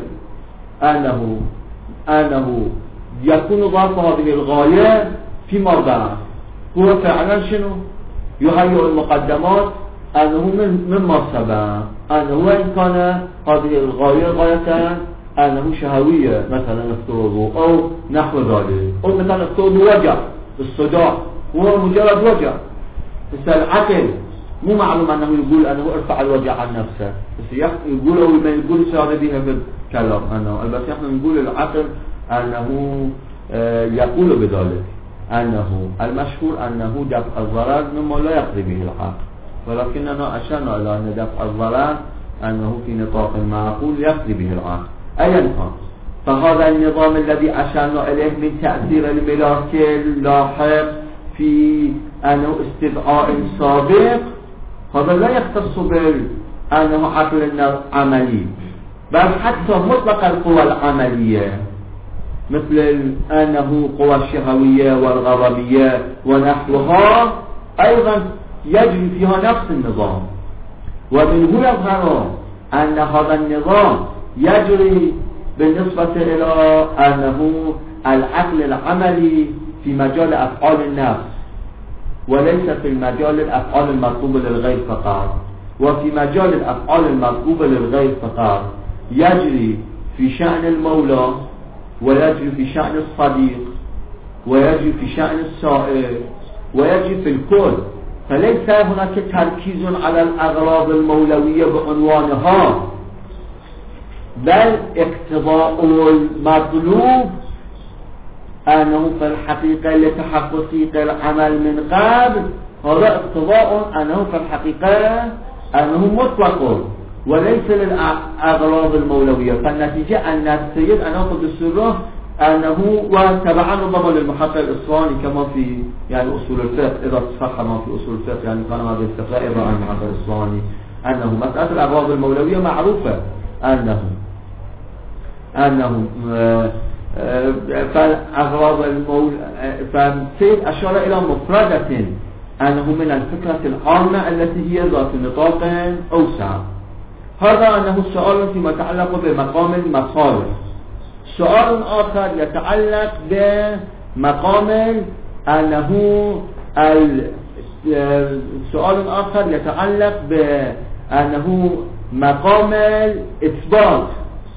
أنه يكون ضعف هذه الغاية فيما بعد هو فعلا شنو؟ يهيئ المقدمات أنه مما سبق أنه وإن كان هذه الغاية غاية أنه شهوية مثلا افترضوا أو نحو ذلك، أو مثلا افترضوا وجع الصداع هو مجرد وجع، بس العقل مو معلوم أنه يقول أنه ارفع الوجع عن نفسه، بس يقول أو ما يقول سيارة بها في الكلام أنه بس نحن نقول العقل أنه يقول بذلك، أنه المشهور أنه دفع الضرر مما لا يقضي به العقل، ولكننا أشرنا إلى أن دفع الضرر أنه في نطاق معقول يقضي به العقل أيا كان. فهذا النظام الذي أشرنا إليه من تأثير الملاك اللاحق في أنه استدعاء سابق، هذا لا يختص بأنه عقل عملي، بل حتى مطلق القوى العملية مثل أنه قوى الشهوية والغضبية ونحوها أيضا يجري فيها نفس النظام. ومنه يظهر أن هذا النظام يجري بالنسبة إلى أنه العقل العملي في مجال أفعال النفس، وليس في مجال الأفعال المطلوبة للغير فقط، وفي مجال الأفعال المطلوبة للغير فقط يجري في شأن المولى، ويجري في شأن الصديق، ويجري في شأن السائر، ويجري في الكل. فليس هناك تركيز على الأغراض المولوية بعنوانها، بل اقتضاء المطلوب أنه في الحقيقة لتحقق العمل من قبل، هذا اقتضاء أنه في الحقيقة أنه مطلق وليس للأغراض المولوية. فالنتيجة أن السيد أنا قد السره أنه وتبعا ربما للمحقق الإصفهاني كما في يعني أصول الفقه، إذا صح ما في أصول الفقه يعني كان هذا الاستقراء إذا عن المحقق الإصفهاني أنه مسألة الأغراض المولوية معروفة أنه فالأغراض فالسيد أشار إلى مفردة أنه من الفكرة العامة التي هي ذات نطاق أوسع. هذا أنه سؤال فيما يتعلق بمقام المصالح. سؤال آخر يتعلق بمقام أنه سؤال آخر يتعلق بأنه مقام الإثبات،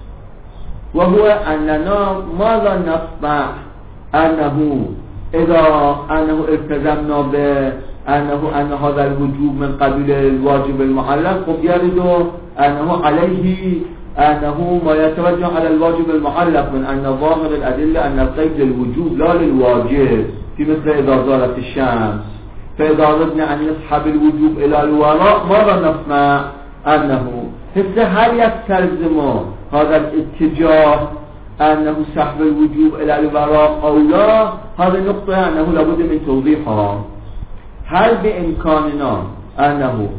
وهو أننا ماذا نصنع أنه إذا أنه التزمنا أن هذا الوجوب من قبيل الواجب المعلق، قد يرد أنه عليه أنه ما يتوجه على الواجب المعلق من أن ظاهر الأدلة أن القيد للوجوب لا للواجب، في مثل إذا زالت الشمس. فإذا أردنا أن نسحب الوجوب إلى الوراء ماذا نصنع؟ أنه هل يستلزم هذا الاتجاه أنه سحب الوجوب إلى الوراء أو لا؟ هذه النقطة أنه لابد من توضيحها. هل بإمكاننا أنه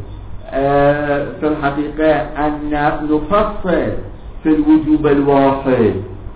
في الحقيقة أن نفصل في الوجوب الواحد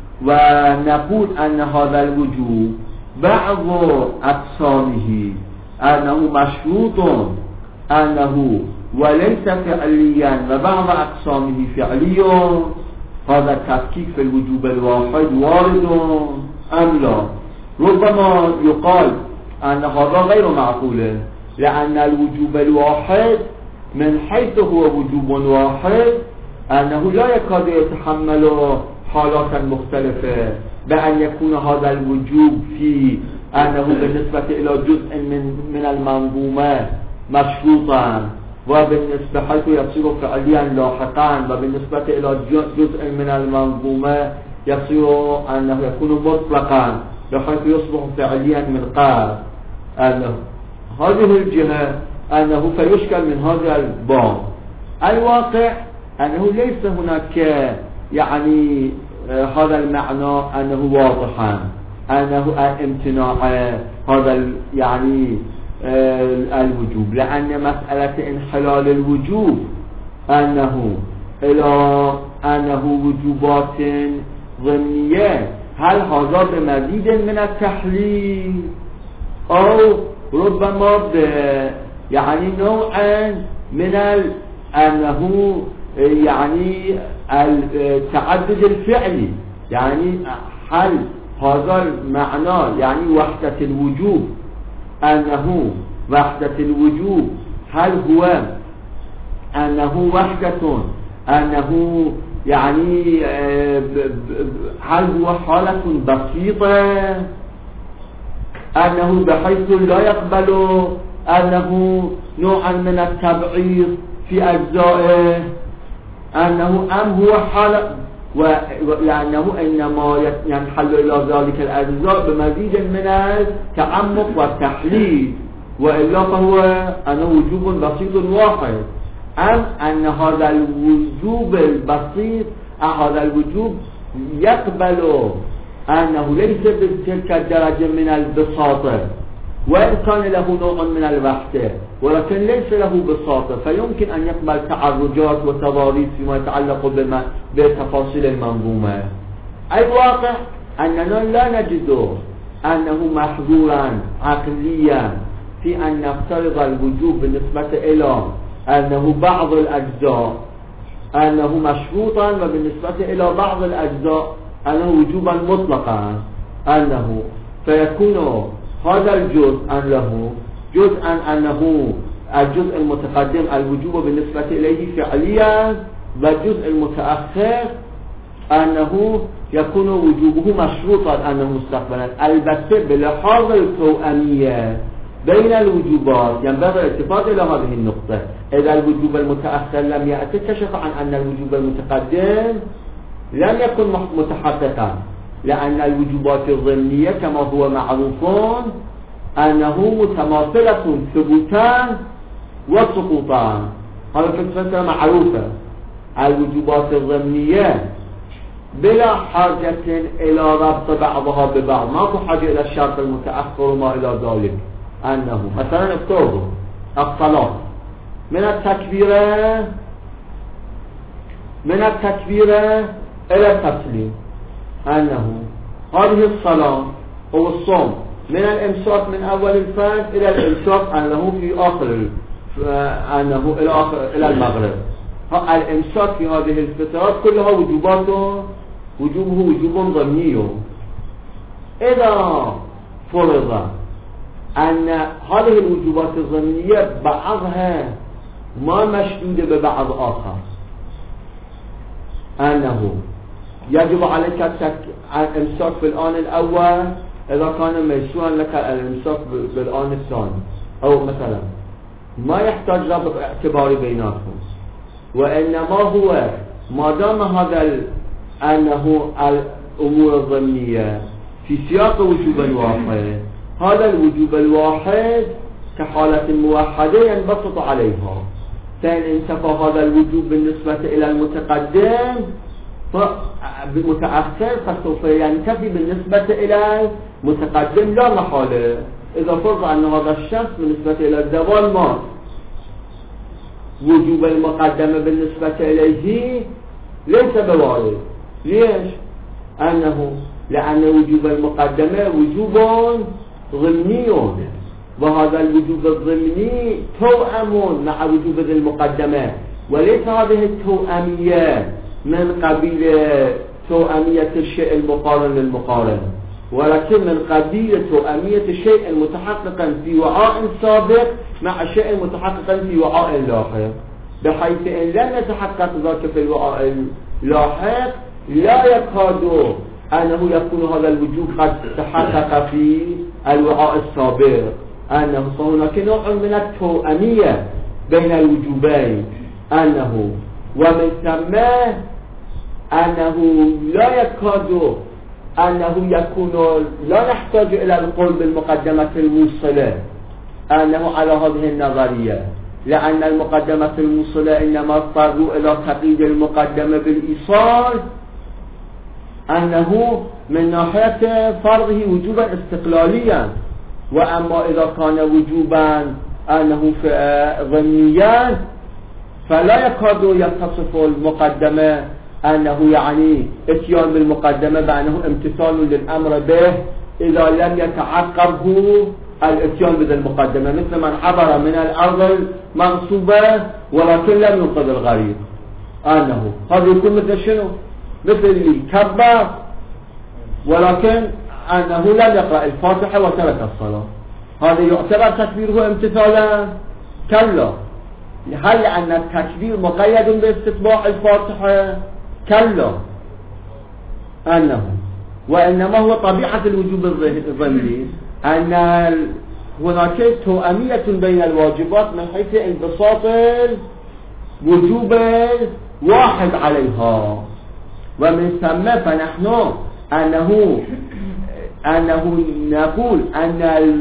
ونقول أن هذا الوجوب بعض أقسامه أنه مشروط أنه وليس فعليا وبعض أقسامه فعلي، هذا التفكيك في الوجوب الواحد وارد أم لا؟ ربما يقال أن هذا غير معقول، لأن الوجوب الواحد من حيث هو وجوب واحد أنه لا يكاد يتحمل حالات مختلفة، بأن يكون هذا الوجوب في أنه بالنسبة إلى جزء من المنظومة مشروطا، وبالنسبة حيث يصير فعليا لاحقا، وبالنسبة إلى جزء من المنظومة يصير أنه يكون مطلقا بحيث يصبح فعليا من قبل. هذه الجهة أنه فيشكل من هذا الباب. الواقع أنه ليس هناك يعني هذا المعنى أنه واضحا أنه امتناع هذا يعني الوجوب، لأن مسألة انحلال الوجوب أنه وجوبات ضمنية، هل هذا بمزيد من التحليل أو ربما يعني نوعا من أنه يعني التعدد الفعلي، يعني هل هذا المعنى يعني وحدة الوجوب، أنه وحدة الوجوب هل هو أنه وحدة، أنه يعني هل هو حالة بسيطة، أنه بحيث لا يقبل أنه نوعا من التبعيض في أجزائه، أنه أم هو حالة لأنه إنما ينحل إلى ذلك الأجزاء بمزيد من التعمق والتحليل، وإلا فهو أنه وجوب بسيط واحد، أم أن هذا الوجوب البسيط هذا الوجوب يقبل أنه ليس بتلك الدرجة من البساطة، وإن كان له نوع من الوحدة ولكن ليس له بساطة، فيمكن أن يقبل تعرجات وتضاريس فيما يتعلق بتفاصيل المنظومة. الواقع أننا لا نجد أنه محظورا عقليا في أن نفترض الوجوب بالنسبة إلى أنه بعض الأجزاء أنه مشروطا، وبالنسبة إلى بعض الأجزاء أنه وجوبا مطلقا، أنه فيكون هذا الجزء أن له جزءا أنه الجزء المتقدم الوجوب بالنسبة إليه فعليا، والجزء المتأخر أنه يكون وجوبه مشروطا أنه مستقبلا. البته بلحاظ التوأمية بين الوجوبات ينبغي الالتفات إلى هذه النقطة. إذا الوجوب المتأخر لم يأتي كشف عن أن الوجوب المتقدم لم يكن متحققا، لأن الوجوبات الضمنية كما هو معروف أنه متماثلة ثبوتا وسقوطا، هذا فكرة معروفة. الوجوبات الضمنية بلا حاجة إلى ربط بعضها ببعض، ما في حاجة إلى الشرط المتأخر وما إلى ذلك. أنه مثلا افترضوا الصلاة من التكبيرة إلى التسليم، أنه هذه الصلاة أو الصوم من الإمساك من أول الفجر إلى الإمساك أنه في آخر أنه إلى المغرب. الإمساك في هذه الفترات كلها وجوبه وجوب ضمني. إذا فرض أن هذه الوجوبات الضمنية بعضها ما مشدود ببعض آخر، أنه يجب عليك الإمساك في الآن الأول إذا كان ميسورا لك الإمساك بالآن الثاني، أو مثلا ما يحتاج ربط اعتباري بيناتهم، وإنما هو ما دام هذا أنه الأمور الضمنية في سياق وجوب واحد، هذا الوجوب الواحد كحالة موحدة ينبسط عليها، فإن انتفى هذا الوجوب بالنسبة إلى المتقدم متأخر فسوف ينتفي بالنسبة إلى المتقدم لا محالة. إذا فرض أن هذا الشخص بالنسبة إلى الزوال مات، وجوب المقدمة بالنسبة إليه ليس بوارد. ليش؟ لأن وجوب المقدمة وجوب ضمني، وهذا الوجوب الضمني توأم مع وجوب المقدمة، وليس هذه التوأمية من قبيل توأمية الشيء المقارن للمقارن، ولكن من قبيل توأمية الشيء المتحققا في وعاء سابق مع شيء متحققا في وعاء لاحق، بحيث إن لم يتحقق ذلك في الوعاء اللاحق لا يكاد أنه يكون هذا الوجوب قد تحقق في الوعاء السابق، أنه هناك نوع من التوأمية بين الوجوبين، ومن ثم أنه لا يكاد أنه يكون لا نحتاج إلى القول بالمقدمة الموصلة أنه على هذه النظرية، لأن المقدمة الموصلة إنما اضطروا إلى تقييد المقدمة بالإيصال أنه من ناحية فرضه وجوبا استقلاليا، وأما إذا كان وجوبا أنه ضمنيا فلا يكاد يتصف المقدمة أنه يعني اتيان بالمقدمة بأنه امتثال للأمر به إذا لم يتعقبه الاتيان بذي المقدمة، مثل من عبر من الأرض المنصوبة ولكن لم ينقذ الغريق، هذا يكون مثل شنو؟ مثل اللي كبر ولكن أنه لم يقرأ الفاتحة وترك الصلاة، هذا يعتبر تكبيره امتثالا؟ كلا، هل لأن التكبير مقيد باستتباع الفاتحة؟ كلا أنه، وإنما هو طبيعة الوجوب الضمني أن هناك توأمية بين الواجبات من حيث انبساط الوجوب واحد عليها، ومن ثم فنحن أنه نقول أن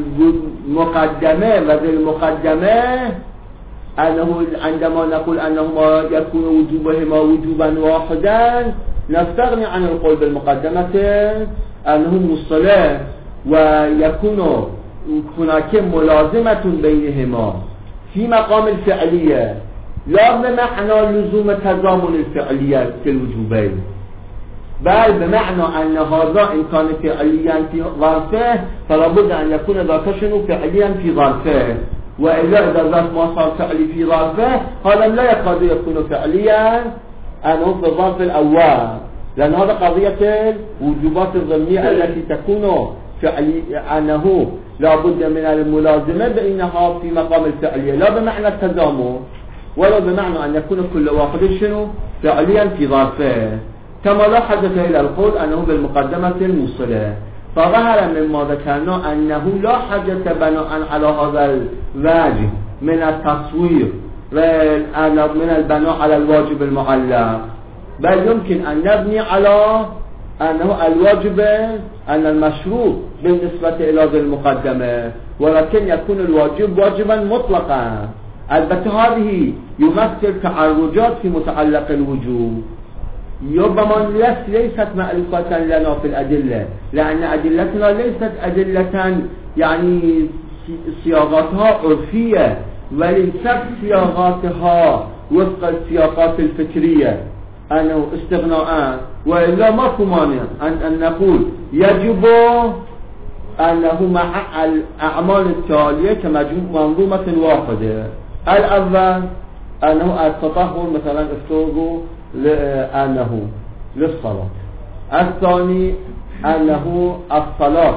المقدمة وذي المقدمة أنه عندما نقول أنهما يكون وجوبهما وجوبا واحدا نستغني عن القول بالمقدمة أنه مصطلح ويكون هناك ملازمة بينهما في مقام الفعلية، لا بمعنى لزوم تضامن الفعلية في الوجوبين، بل بمعنى أن هذا إن كان فعليا في ظرفه فلا بد أن يكون ذاك شنو فعليا في ظرفه، وإلا إذا ذات ما صار فعلي في ظرفه هذا لا يكاد يكون فعليا أنه في الظرف الأول، لأن هذا قضية الوجوبات الضمنية التي تكون فعلي أنه لا بد من الملازمة بأنها في مقام الفعلية، لا بمعنى التضامن ولا بمعنى أن يكون كل واحد شنو فعليا في ظرفه، كما لا حاجة إلى القول أنه بالمقدمة الموصلة. فظهر مما ذكرنا أنه لا حاجة بناء على هذا الواجب من التصوير من البناء على الواجب المعلق، بل يمكن أن نبني على أنه الواجب أن المشروع بالنسبة إلى ذي المقدمة، ولكن يكون الواجب واجبا مطلقا. البته هذه يمثل تعرجات في متعلق الوجوب، ربما ليست مألوفة لنا في الأدلة، لأن أدلتنا ليست أدلة يعني صياغاتها عرفية، وليست صياغاتها وفق السياقات الفكرية أنه استغناء، وإلا ما مانع أن نقول يجب أنه مع الأعمال التالية كمنظومة واحدة. الأول أنه التطهر مثلا افترضوا أنه للصلاة، الثاني أنه الصلاة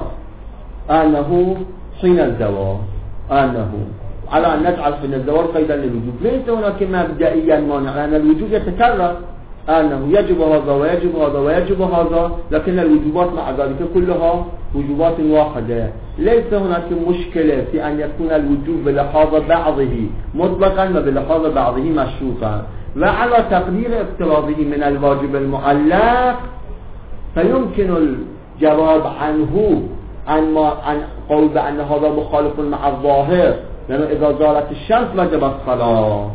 أنه حين الزواج، أنه على أن نجعل حين الزواج قيدا للوجوب، ليس هناك مبدئيا مانع لأن الوجوب يتكرر أنه يجب هذا ويجب هذا ويجب هذا، لكن الوجوبات مع ذلك كلها وجوبات واحدة. ليس هناك مشكلة في أن يكون الوجوب بلحاظ بعضه مطلقا وبلحاظ بعضه مشروطا، وعلى تقدير افتراضه من الواجب المعلق فيمكن الجواب عنه عن قول بأن هذا مخالف مع الظاهر، لأنه إذا زالت الشمس وجب الصلاة،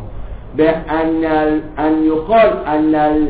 بأن يقال أن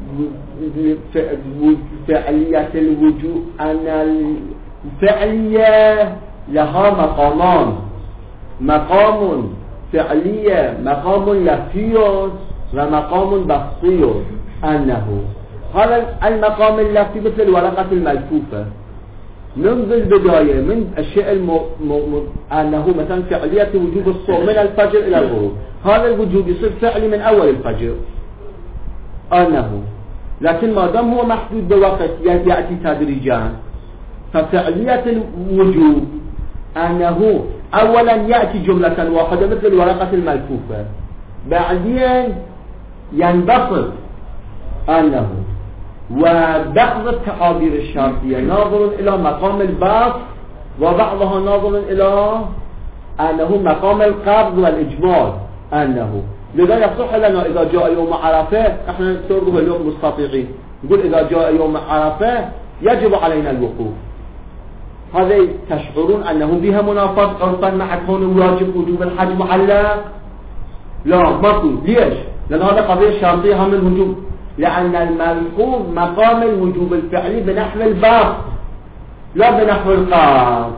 فعلية الوجوب أن الفعلية لها مقامان، مقام فعلية مقام لفظي ومقام بسطي، أنه هذا المقام اللفظي مثل الورقة الملفوفة منذ البداية من الشيء أنه مثلا فعلية وجوب الصوم من الفجر إلى الغروب، هذا الوجوب يصير فعلي من أول الفجر أنه، لكن ما دام هو محدود بوقت يأتي تدريجا، ففعلية الوجوب أنه أولا يأتي جملة واحدة مثل الورقة الملفوفة، بعدين ينبسط أنه، وبعض التعابير الشرطية ناظر إلى مقام البسط وبعضها ناظر إلى أنه مقام القبض والإجمال، أنه لذا يصح لنا إذا جاء يوم عرفة احنا نفترضه اليوم مستطيعين نقول إذا جاء يوم عرفة يجب علينا الوقوف، هذا تشعرون أنه بها منافاة عرفا مع كون واجب وجوب الحج معلق؟ لا ماكو. ليش؟ لأن هذا قضية شرطية من الوجوب، لأن الملحوظ مقام الوجوب الفعلي بنحو الباب لا بنحو القاب،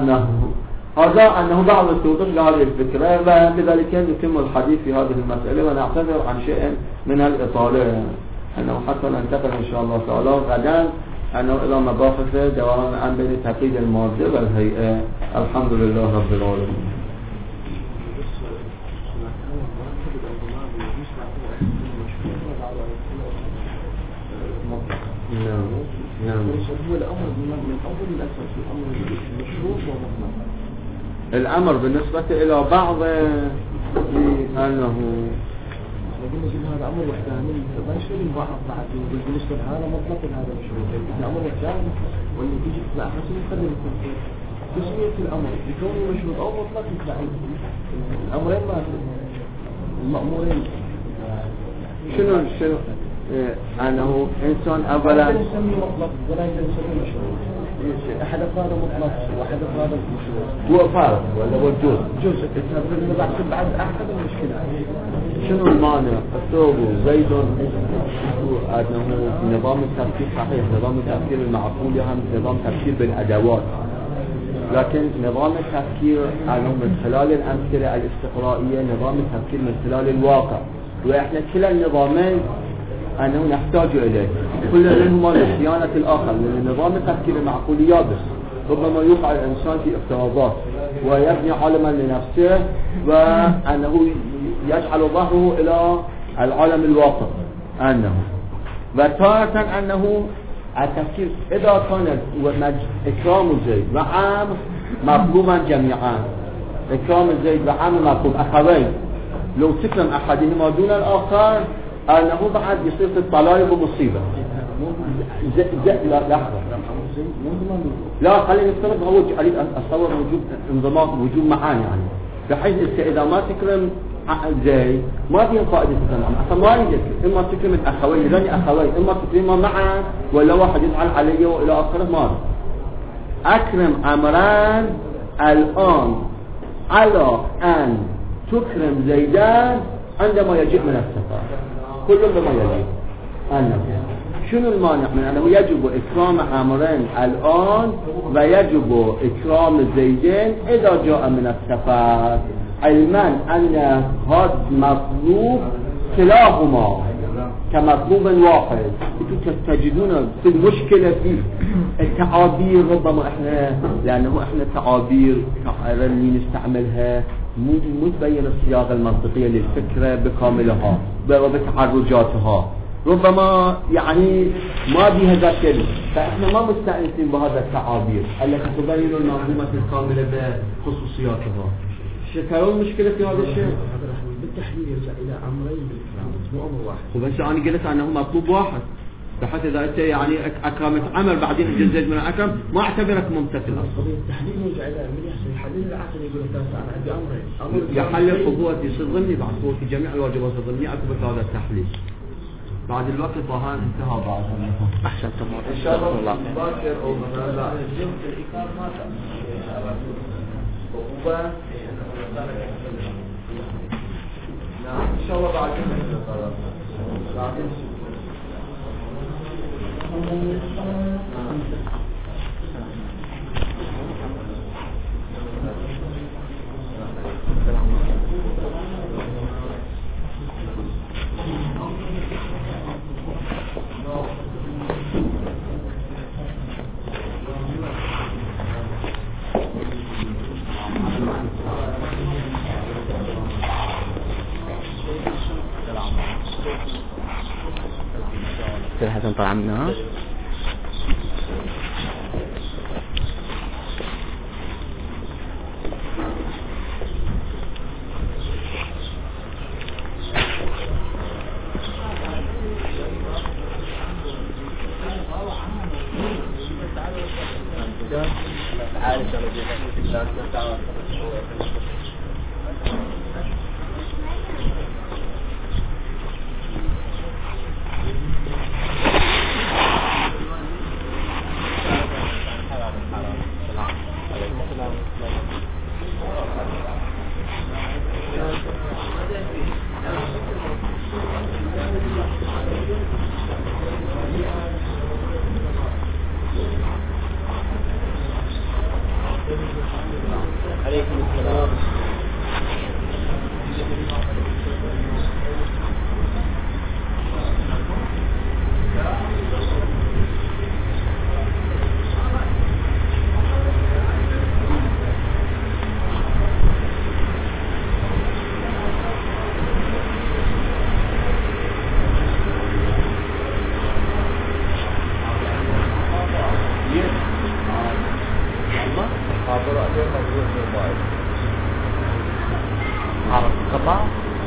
أنه بعض التوضيح لهذه الفكرة، وبذلك نتم الحديث في هذه المسألة ونعتذر عن شيء من الإطالة، أنه حتى ننتقل إن شاء الله تعالى غدا أنه إلى مباحث دوام عن بين تقييد المادة والهيئة. الحمد لله رب العالمين. نعم. هو الأمر من أول الأساس الأمر مشروط ومطلق. الأمر بالنسبة إلى بعض لأنه قلنا هذا أمر وحداني ما يشمل البعض بعد بالنسبة لهذا مطلق هذا مشروع الأمر وحداني واللي تيجي تطلع حسن يقدم التنفيذ تسمية الأمر بكونه مشروع أو مطلق يطلع الأمرين ما المأمورين شنو أنه إنسان أولا نسميه مطلق ولا نسميه مشروع أحد هذا مطلق وأحد هذا مشروع هو فارق ولا هو جزء بعد أحد المشكلة شنو المانع الثوب زيد أنه نظام التفكير صحيح نظام التفكير المعقول هم نظام تفكير بالأدوات لكن نظام التفكير أنه من خلال الأمثلة الاستقرائية نظام التفكير من خلال الواقع وإحنا كلا النظامين أنه نحتاج إليه كل منهما لصيانة الآخر لأن نظام التفكير المعقول يابس ربما يوقع الإنسان في افتراضات ويبني عالما لنفسه وأنه يجعل ظهره إلى العالم الواقع أنه وتارة أنه التفكير إذا كان إكرام زيد وعام مطلوبا جميعا إكرام زيد وعام مطلوب أخوين لو تكرم أحدهما دون الآخر أنه بعد يصير في الطلال بمصيبة لا لحظة لا خلينا نفترض هو أريد أن أصور وجود انضمام وجود معاني يعني بحيث إذا ما تكرم زي ما فيه فائدة تكرم أصلا ما يجب إما تكرم الأخوين لاني أخوين إما تكرمه معا ولا واحد يزعل علي وإلى آخره ما أكرم أمران الآن على أن تكرم زيدان عندما يجيء من السفر كل بما يجيء أنه شنو المانع من أنه يجب إكرام أمرين الآن ويجب إكرام زيدين إذا جاء من السفر علما أن هذا مطلوب كلاهما كمطلوب واحد تجدون في المشكلة في التعابير ربما احنا لأنه احنا التعابير اللي نستعملها مو تبين الصياغة المنطقية للفكرة بكاملها وبتعرجاتها ربما يعني ما بها ذاك فاحنا ما مستأنسين بهذا التعابير التي تبين المنظومة الكاملة بخصوصياتها شكرون مشكلة في هذا الشيء بالتحديد يرجع إلى أمرين بالإكرام مو أمر واحد وبس أنا قلت أنه مطلوب واحد بحيث إذا أنت يعني أكرمت عمل بعدين جزء من الأكرم ما أعتبرك ممتثل أصلا التحديد يرجع إلى من يحصل يحلل العقل يقول لك أنا عندي أمرين يحلل قوة يصير ضمني بعد قوة جميع الواجبات الضمنية أثبت هذا التحليل بعد الوقت طهان انتهى بعد أحسن تمام إن شاء الله باكر أو لا نعم إن شاء الله بعد حسن طلع منها عليكم السلام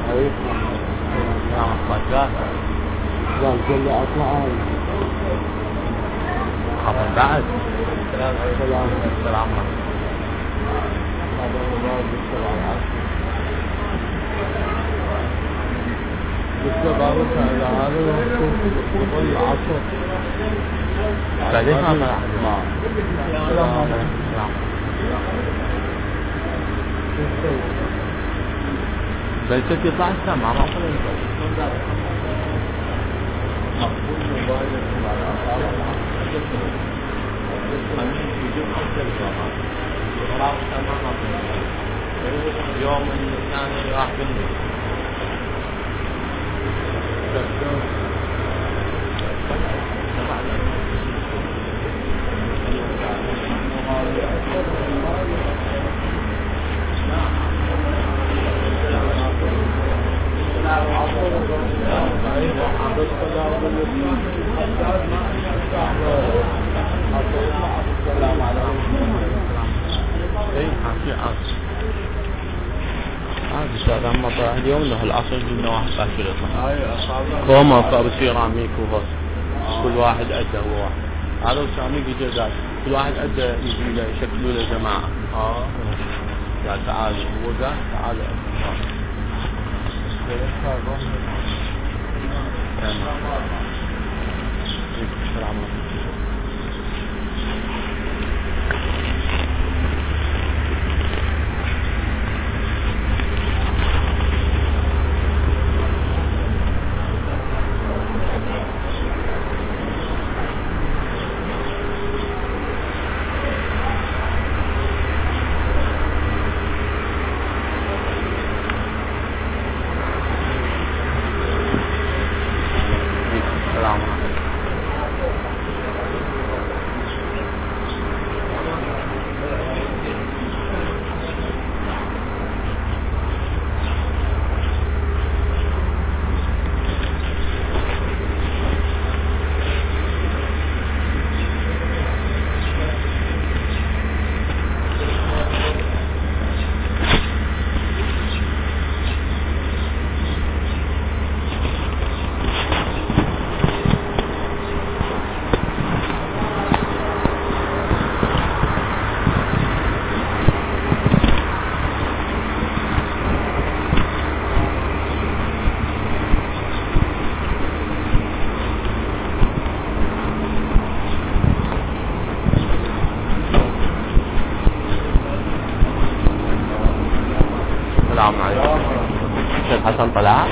قال لي اطلع خبر بعد السلام عليكم السلام بعدين ما بس يطلع السمع ما أقول يوم الإنسان راح بالنسبة هذا ما طلع اليوم له العصر جبنا واحد باكر هو ما صار سيراميك وبس كل واحد أدى هو واحد هذا وسامي بجداد كل واحد أدى يجي له يشكلوا له جماعة قال تعالوا هو قال تعالوا السلام عليكم السلام عليكم شيخ حسن طلع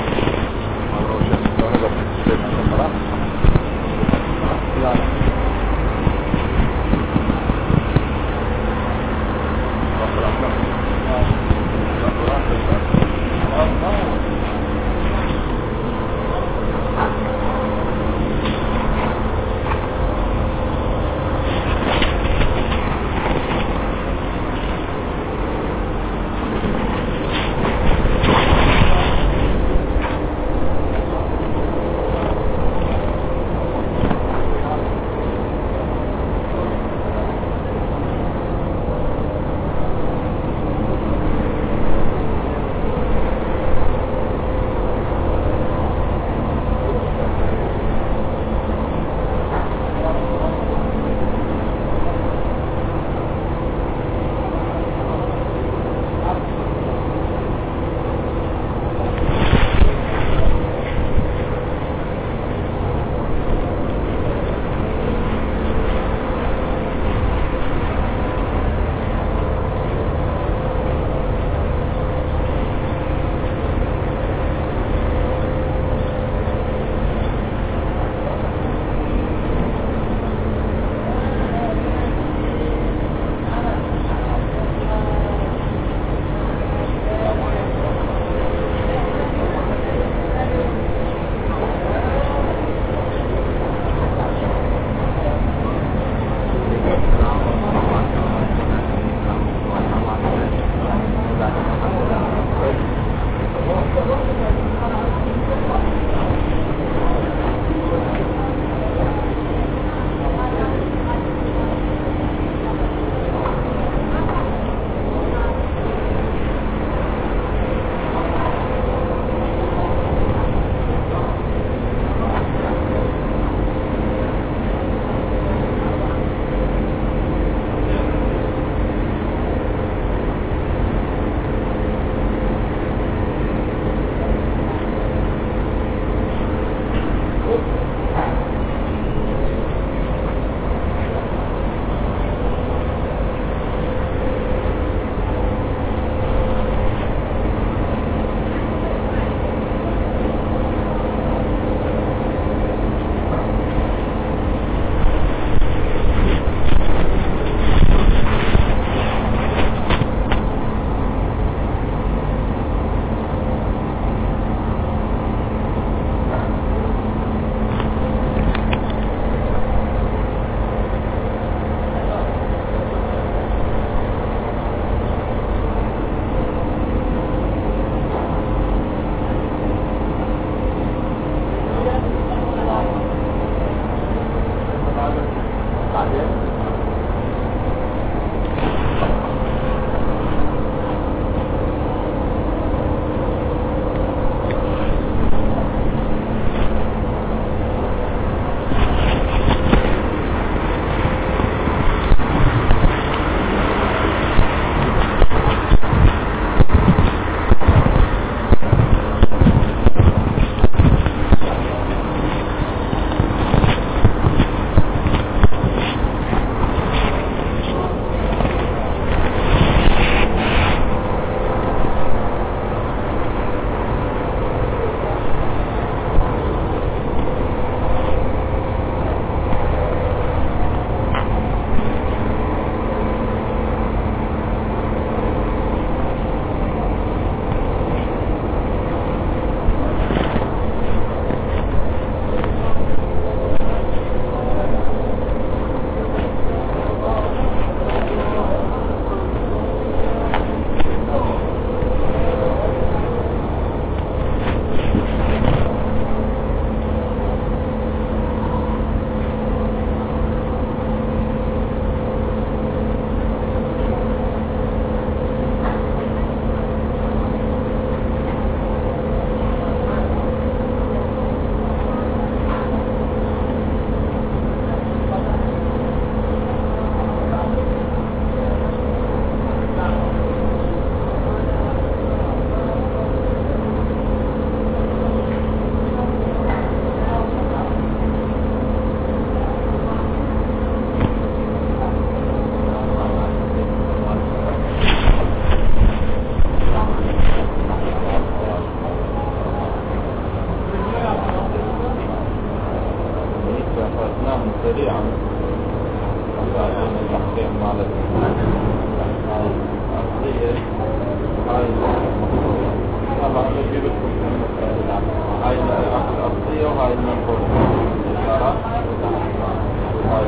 سريعا عشان التحقيق مع هاي أصلية هاي طبعا نجيب هاي الأصلية وهاي المنقولة الإشارات هاي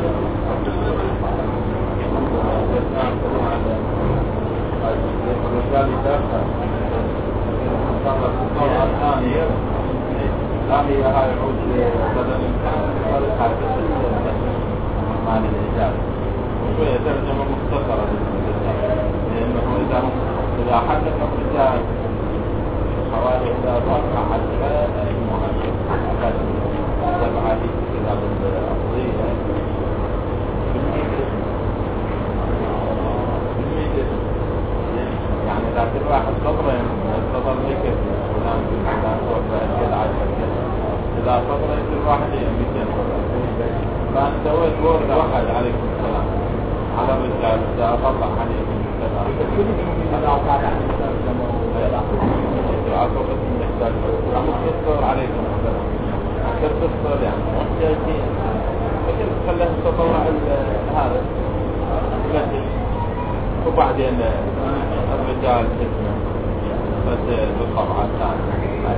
الثانية لا هي هاي عود بدل الإمكان هاي معنى الإجابة وشوية ترجمة مختصرة لأنه إذا حدث الرجال حوالي إذا ضرع حتى المعاشر سبعة في كتاب الأصلية يعني إذا كل واحد سطرين السطر لكت فلان توفى كذا 10 إذا سطرين كل واحد 200 سطر فأنا سويت وورد واحد عليكم السلام على الرجال إذا أطلع عليكم السلام هذا أعطاني عن السلام أعطوا قسم يحتاج أخذ عليكم السلام أكثر تصدر يعني محتاجين لكن خليه تطلع هذا المسج وبعدين الرجال اسمه بس بالطبعة الثانية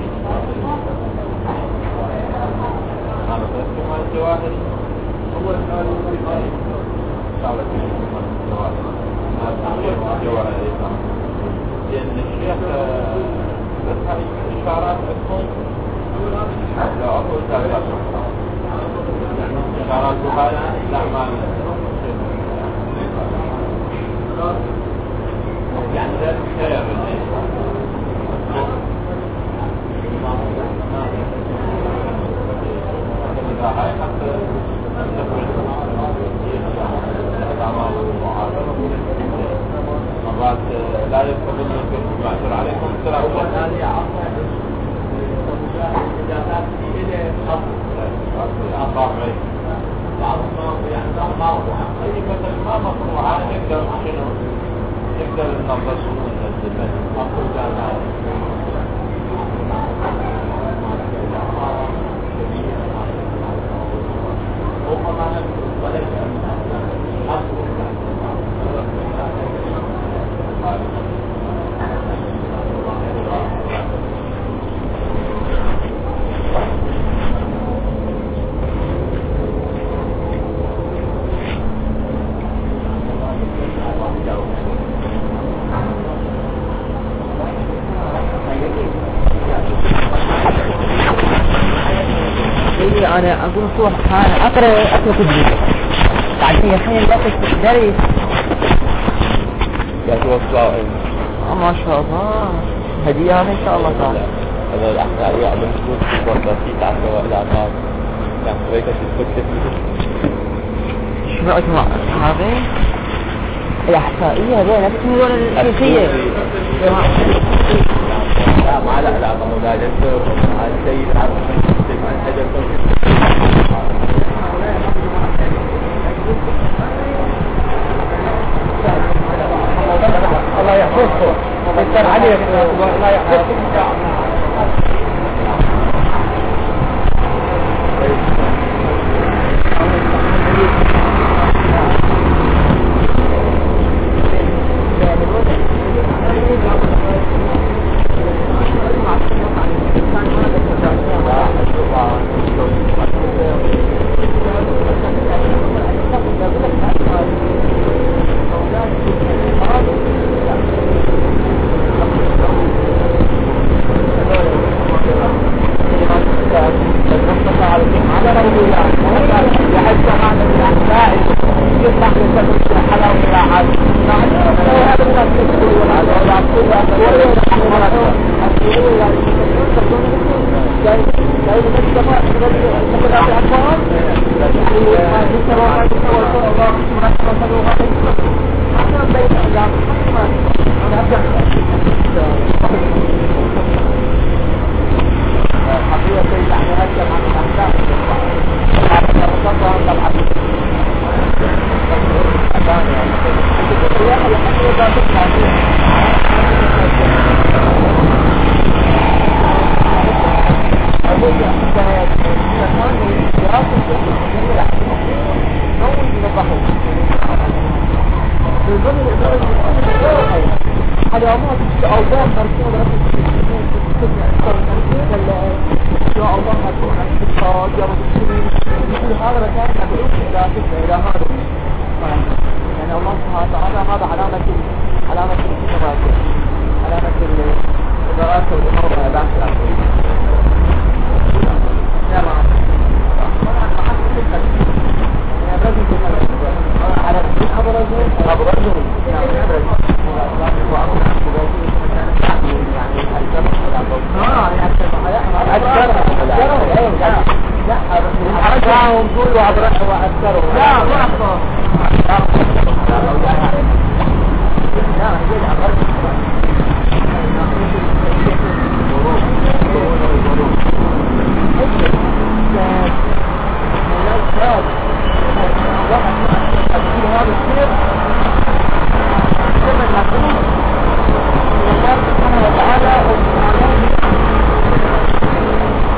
أنا بس ما الجواهر هو الآن صارت الجواهر لأن الشيخ بس هذه الإشارات تكون لا أقول ثلاثة إشارات هاي الأعمال يعني ذلك خير هاي حتى مرات لا يقبل منكم معذور عليكم السلام ما مطروحة نقدر شنو نقدر ننظر شنو الزبن أقول جانا أنا أقول صور أنا أقرأ كتبي بعدين الحين الوقت دري يتوقع ما شاء الله هدية إن شاء الله تعالى هذا الأحياء يعمل سلوك في وقتي تعرفوا إلى أعمال يعني ريكة الفكرة شو اسمع هذه الأحصائية هذه نفسه ولا الشيخية ما لا علاقة مداجة عن سيد عن حجر الله يحفظكم ويستر عليكم الله يحفظكم إن شاء الله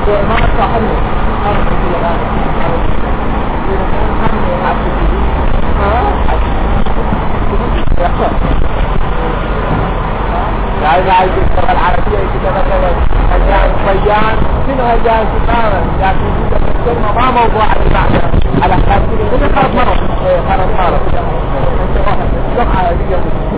ما صاحبنا يعني عايز اللغة العربية كده مثلا هجان صيان شنو هجان سفارة لكن الكلمة ما موضوع على المعنى على حساب كده خرب مرة خرب اللغة العربية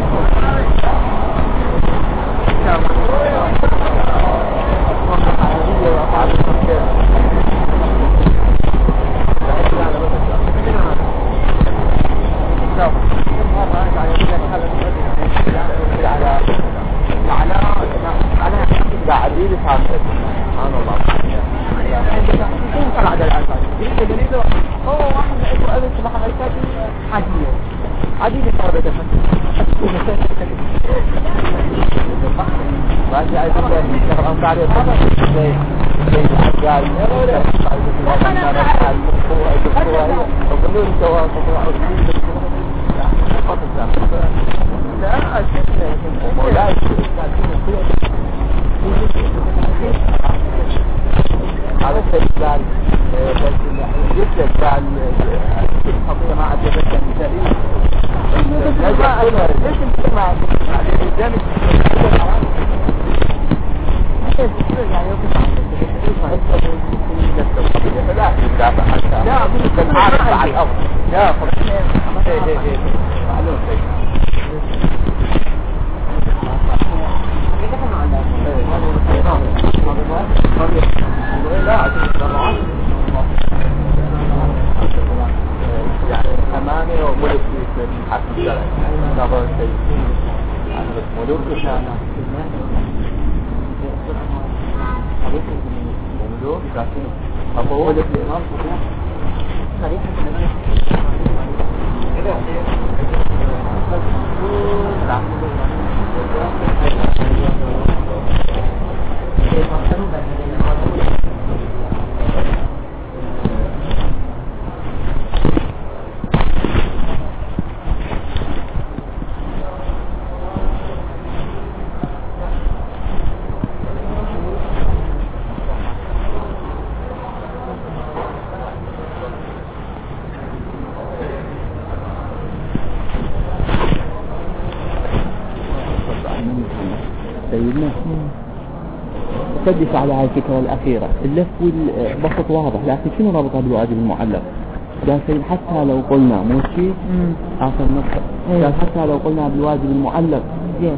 تدفع على هاي الفكرة الأخيرة اللف والبسط واضح لكن شنو رابطها بالواجب المعلق؟ قال سيد حتى لو قلنا مو شيء آخر نقطة قال حتى لو قلنا بالواجب المعلق زين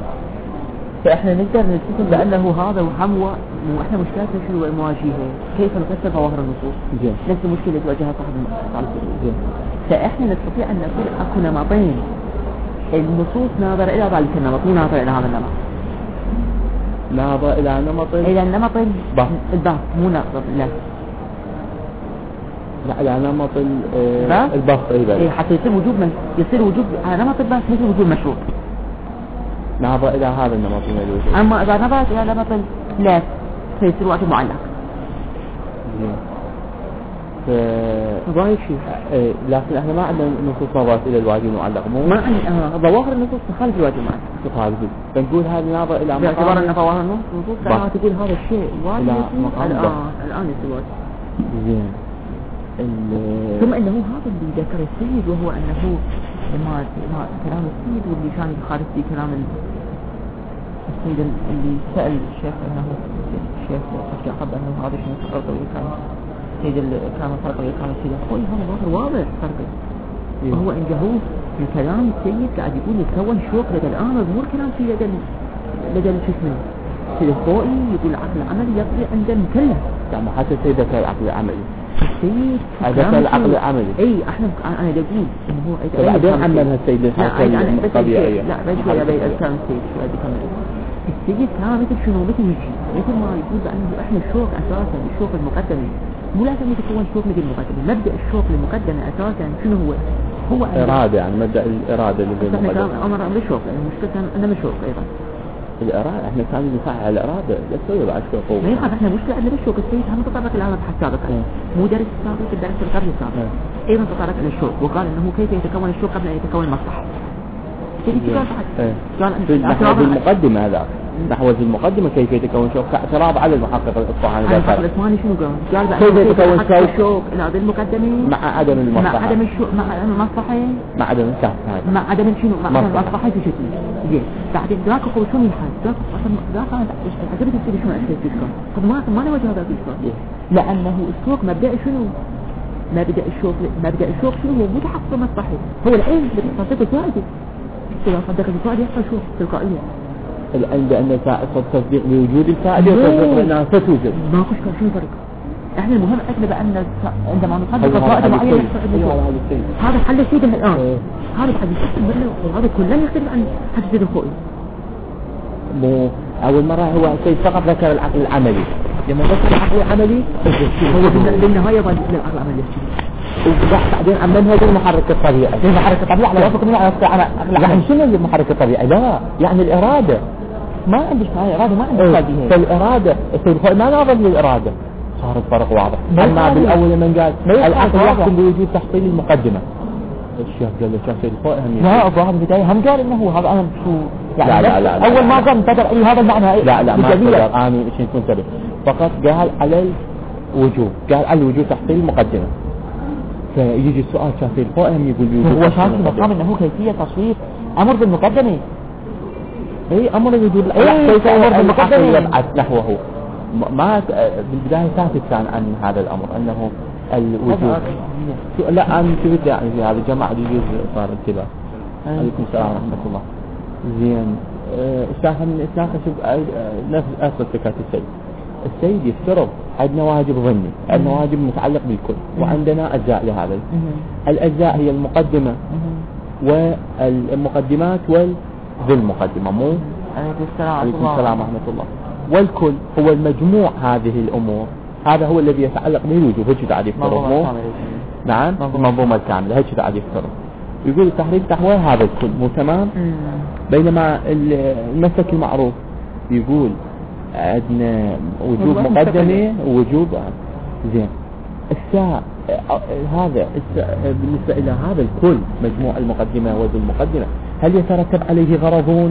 فإحنا نقدر نتفق بأنه هذا وحموة وإحنا مشكلتنا شنو نواجهها كيف نفسر ظواهر النصوص زين نفس المشكلة اللي تواجهها صاحب المقال زين فإحنا نستطيع أن نقول أكو نمطين النصوص ناظر إلى ذلك النمط مو ناظر إلى هذا النمط ناظر إلى نمط الباط مو ناظر لا إلى نمط الباط إيه حتى يصير وجوب على نمط الباط مثل وجوب مشروط ناظر إلى هذا النمط الموجود أما إذا نظرت إلى نمط لا فيصير واجب معلق ضايع شيء لكن احنا ما عندنا نصوص نظرت الى الواجب المعلق ما عندنا ظواهر النصوص تخالف الواجب المعلق تخالف فنقول هذا ناظر الى باعتبار ان ظواهر النصوص لا تقول هذا الشيء واجب الان يصير زين ثم انه هذا اللي ذكر السيد وهو انه ما كلام السيد واللي كان يخالف في كلام السيد اللي سأل الشيخ انه الشيخ يعقب انه هذا شيء فرق كان سيد كان فرق كان السيد اخوي هذا ظاهر واضح فرق وهو ان جهوه من كلام السيد قاعد يقول يتكون شوق لدى الامر مو الكلام في لدى شو اسمه السيد الخوئي يقول العقل العملي يقضي عند المكلف يعني حتى السيد ذكر العقل العملي السيد هذا العقل العملي اي احنا انا اقول انه هو بعدين عملها السيد الطبيعيه لا بس شويه بيتكلم السيد شويه بيكمل السيد كان مثل شنو مثل ما يقول بانه احنا الشوق اساسا الشوق المقدمي مو لازم يتكون شوق مثل المقدمه مبدا الشوق المقدمه اساسا شنو هو اراده يعني مبدا الاراده اللي بالمقدمه امر بالشوق يعني مشكلتنا انه مش شوق ايضا الإرادة احنا كان نفعل على الإرادة لا تسوي بعد شوق ما يخاف احنا مشكلة عندنا بالشوق السيد هم تطرق الآن بحث سابق مو درس السابق الدرس القبل السابق ايضا تطرق للشوق وقال انه كيف يتكون الشوق قبل ان يتكون المصلحة قال بالمقدمة هذا نحو المقدمة كيف يتكون شوك كاعتراض على المحقق الإصفهاني. المحقق الإصفهاني شنو قال؟ كيف يتكون شوك هذه المقدمة مع عدم المصلحة، مع عدم الشوك، مع المصلحة، مع عدم الشهر، مع عدم شنو، مع عدم المصلحة في شكل. زين بعدين ذاك هو شنو الحل؟ ذاك أنا أعتقد يصير شنو أشكال الشوك. قد ما نوجه هذا الشوك لأنه الشوك مبدأ شنو؟ مبدأ الشوك شنو هو؟ متحقق مصلحي، هو العين بتصدق الفائدة، إذا صدق الفائدة يحصل شوك تلقائيا. لأن التصديق بوجود الفائدة وتصديق بأنها ستوجد. ما كش كان شنو فرق؟ احنا المهم احنا بأن عندما نصدق الفائدة معينة يحصل هذا حل السيد الآن. هذا بعد هذا كله يختلف عن حد السيد الخوئي. مو أول مرة هو سيد فقط ذكر العقل العملي، لما ذكر العقل العملي هو بالنهاية ضل العقل العملي. وبحث بعدين عن منهج المحرك الطبيعي. المحرك الطبيعي على وفق من يعني شنو المحرك الطبيعي؟ لا يعني الإرادة. ما عندش هاي إرادة، ما عندش هذه. فالإرادة ما ناظر للإرادة، صار الفرق واضح. أما بالأول من قال العقل يحكم بوجود تحصيل المقدمة، الشيخ قال له شيخ الفائهم لا الظاهر البداية هم قال إنه هذا أنا شو يعني لا أول ما قام تدر لي هذا المعنى. لا ما قدر آمين شيء تنتبه، فقط قال على الوجوب، قال على الوجوب تحصيل المقدمة. فيجي السؤال شافي الفائهم يقول هو شافي مقام انه كيفية تصوير امر بالمقدمة. اي امر الوجود كيف امر بالمقدمة يبعث نحوه. ما بالبداية ثابت كان عن هذا الامر انه الوجود. لا انا شفت يعني في هذا الجماعة يجوز صار انتباه. عليكم السلام ورحمة الله. زين من اسناخ شوف نفس اصل فكرة السيد يفترض عندنا واجب ظني، عندنا واجب متعلق بالكل، وعندنا أجزاء لهذا. الأجزاء هي المقدمة والمقدمات والمقدمة مو عليكم السلام ورحمة الله. والكل هو المجموع هذه الأمور، هذا هو الذي يتعلق بالوجوب. هيك تعريف فرض مو؟ نعم المنظومة الكاملة هيك تعريف فرض. يقول التحريف تحويل هذا الكل مو تمام. بينما المسلك المعروف يقول عندنا وجوب مقدمة ووجوب زين. هذا بالنسبة إلى هذا الكل مجموع المقدمة والمقدمة هل يترتب عليه غرضون؟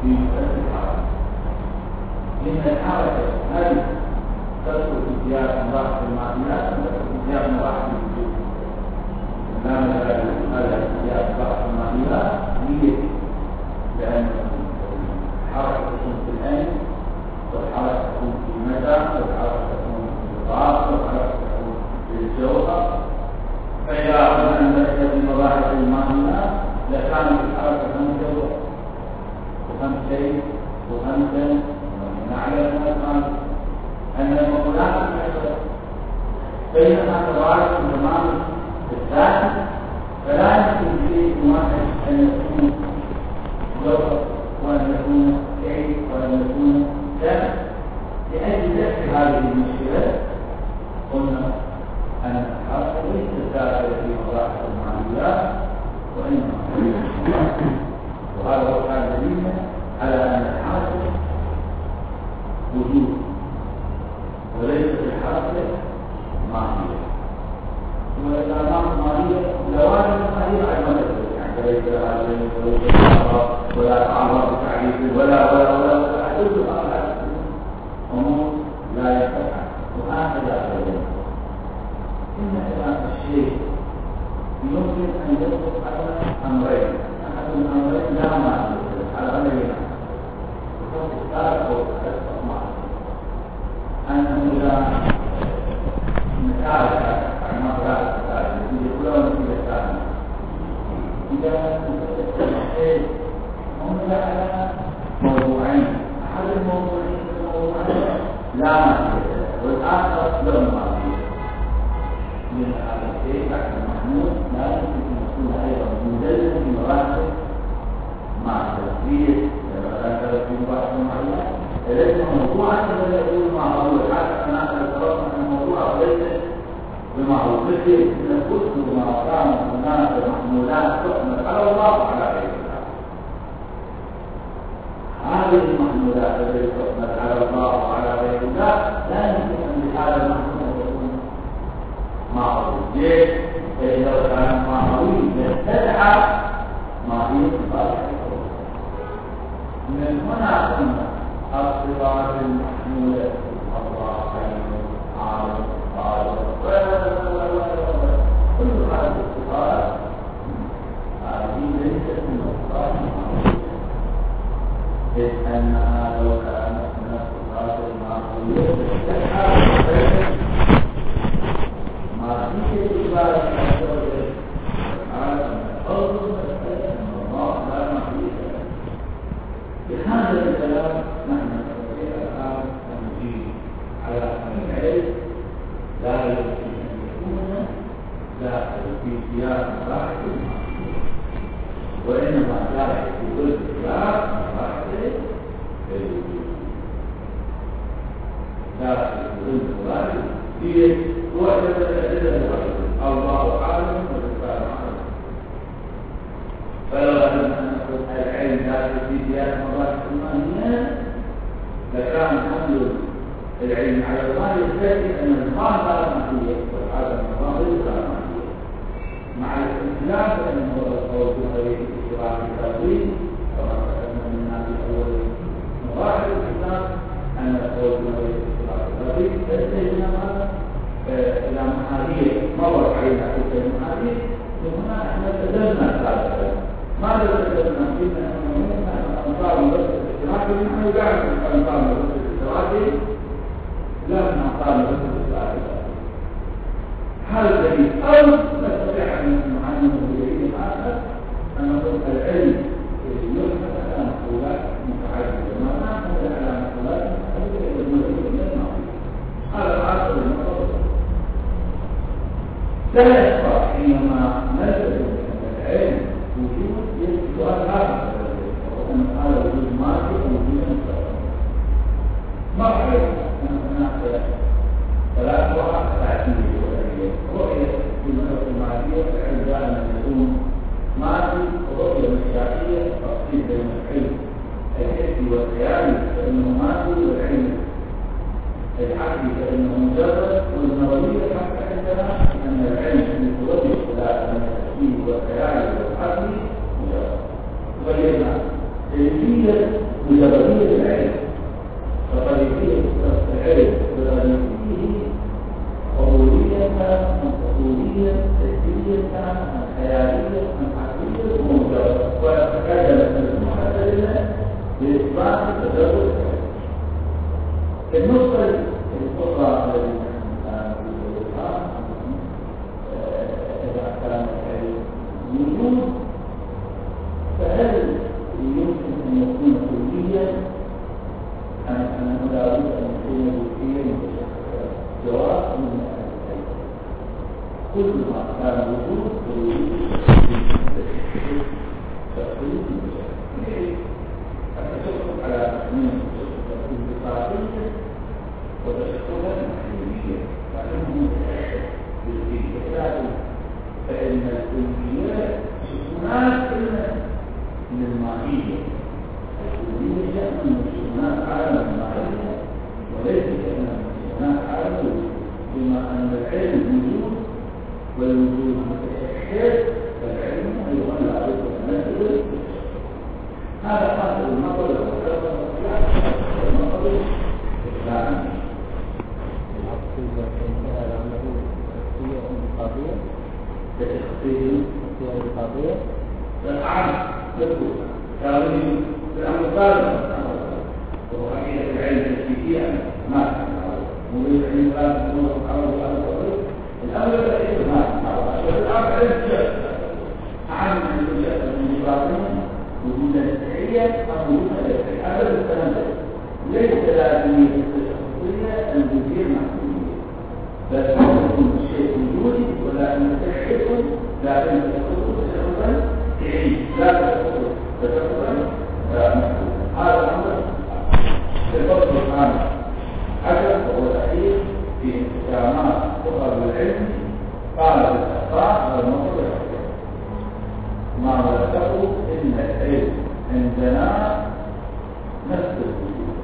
في مسألة الحركة. إن الحركة هل تدخل في سياق مباحث المعاملات أم تدخل في سياق مباحث الوجود؟ لا مجال هذا سياق مباحث المعاملات هي لأن الحركة تكون في العين، والحركة تكون في المدى، والحركة تكون في الغاز، والحركة تكون في الجوهر. فإذا أردنا أن ندخل في مباحث المعاملات لكانت الحركة هم جوهر وهم شيء وهم سن. نعلم أن المقولات الحسنة بينما تبارك تمام الذات، فلا يمكن شيء واحد أن يكون جوهر وأن يكون شيء وأن يكون سن. لأجل ذكر هذه المشكلة قلنا أن الحركة ليست داخلة في مباحث المعاملات وإنما وهذا هو كان دليلا على أن الحركة وجود وليست الحركة معنية. وإذا كانت معنية زوال المعنية أيضا يعني ليس ولا تعرض بتعريف ولا كل هذا أمور لا ينفع. وهكذا إن الشيء يمكن أن يدخل على أمرين، أحد الأمرين لا معنى على غيرنا أنه إذا نتعرف عن مقالات يقولون في الثاني إذا الشيء هم على موضوعين، أحد الموضوعين لا معنى والآخر لا معنى. من هذا الشيء تحت المحمول لا يمكن أن يكون أيضا مدلل في مراتب مع التفسير في مباحث المعلومات. ليس موضوعا الذي يقول معه حتى أنا أتوقع أن الموضوع ليس بمعه مثل أن كل ما كان هناك محمولات تحمل على الله وعلى غير الله. هذه المحمولات التي تحمل على الله وعلى غير الله لا يمكن أن بهذا المحمول يكون معه. ليش؟ فإذا كان معه يستدعى ماهية الصالح. من هنا قلنا الصفات المحمولة الله عالم قادر كل هذه الصفات هذه ليست من الصفات المحمولة، إذ أنها لو كانت من الصفات المحمولة ما فيه إجبار بهذا الكلام نحن نستطيع الآن أن نجيب على أن العلم لا يمكن أن يكون داخل في سياق مباحث المعقول، وإنما داخل في كل سياق مباحث الوجود. داخل في كل مباحث هي وحدة الأدلة الله عالم والإنسان عالم. فلو أن العلم داخل في سياق مباحث المعنيات لكان حمل العلم على الله يستدعي أن الظاهر لا معنية والعالم الظاهر لا معنية. مع الإسلام فإنه القول بطريقة الاشتراك التأويل كما تقدم منا في أول مراحل الإسلام أن القول بطريقة الاشتراك التأويل يستدعي هذا إلى محاذير مرت علينا تلك المحاذير. ثم احنا تدلنا ذلك. ماذا تدلنا فينا أنه أنصار مدرسة الاشتراكي نحن يبعث أنصار مدرسة الاشتراكي لا من أنصار مدرسة الاشتراكي. هذا دليل أو نستطيع أن نعنه بدليل آخر أن نقول العلم يحمل على مقولات متعددة ما نحمل على مقولات متعددة المدرسة من الماضي. هذا العصر المطلوب لا يخفى حينما نزل العلم وجود يسوى هذا وأن هذا وجود مادي ووجود مستقبل. مرحلة أن هناك ثلاث وقت تعديل رؤية في المدرسة المادية العلم دائما يكون مادي، ورؤية مشاعرية تفصيل بين العلم الحسي والخيالي فإنه مادي والعلم العقلي فإنه مجرد، والنظرية حتى عندنا أن العلم المتوجه إلى أن التفكير والخيال والعقل مجرد. غيرنا كيفية بجبلية العلم فقريبية العلم بغريبيه حضورية أم حضورية تجريبية أم خيالية أم عقلية ومجرد وتكلم المحددة بإثبات تدرج النقطة الأخرى التي إذا كان الوجود فهل يمكن أن يكون كليا أم أنه لا بد أن يكون جزئيا؟ جواب من كل ما كان وجود التشكك على الانتقادية وتشككا محلية فإنه بالإجابات فإن الكليات هناك للماهية الكلية من هناك عالم الماهية وليس كأن هناك عالم بما أن العلم وجود والوجود متشكل فالعلم أيضا لا بد أن نسبه هذا قاتل المطر والمطر الإسلامي التخطيط القضية فالعام يقول كاظم بالأمثال وحقيقة العلم التكتيكية ما مريد عن الله سبحانه وتعالى الأول الأخير ما والآخر علم عام عن الجهة المنظرين وجود التحية أو وجود التحية هذا الكلام ليس لازم التشخصية الجزئية المحدودية بل يكون الشيء وجودي ولا أن تشخصه لا أن تشخصه تشخصا تعيش لا تشخصه تشخصا محدود هذا الأمر في الفصل الخامس عشر وهو الأخير في انتقامات أخرى بالعلم قال بالأخطاء والمصر ما ذكروا إن العلم عندنا نفس الوجود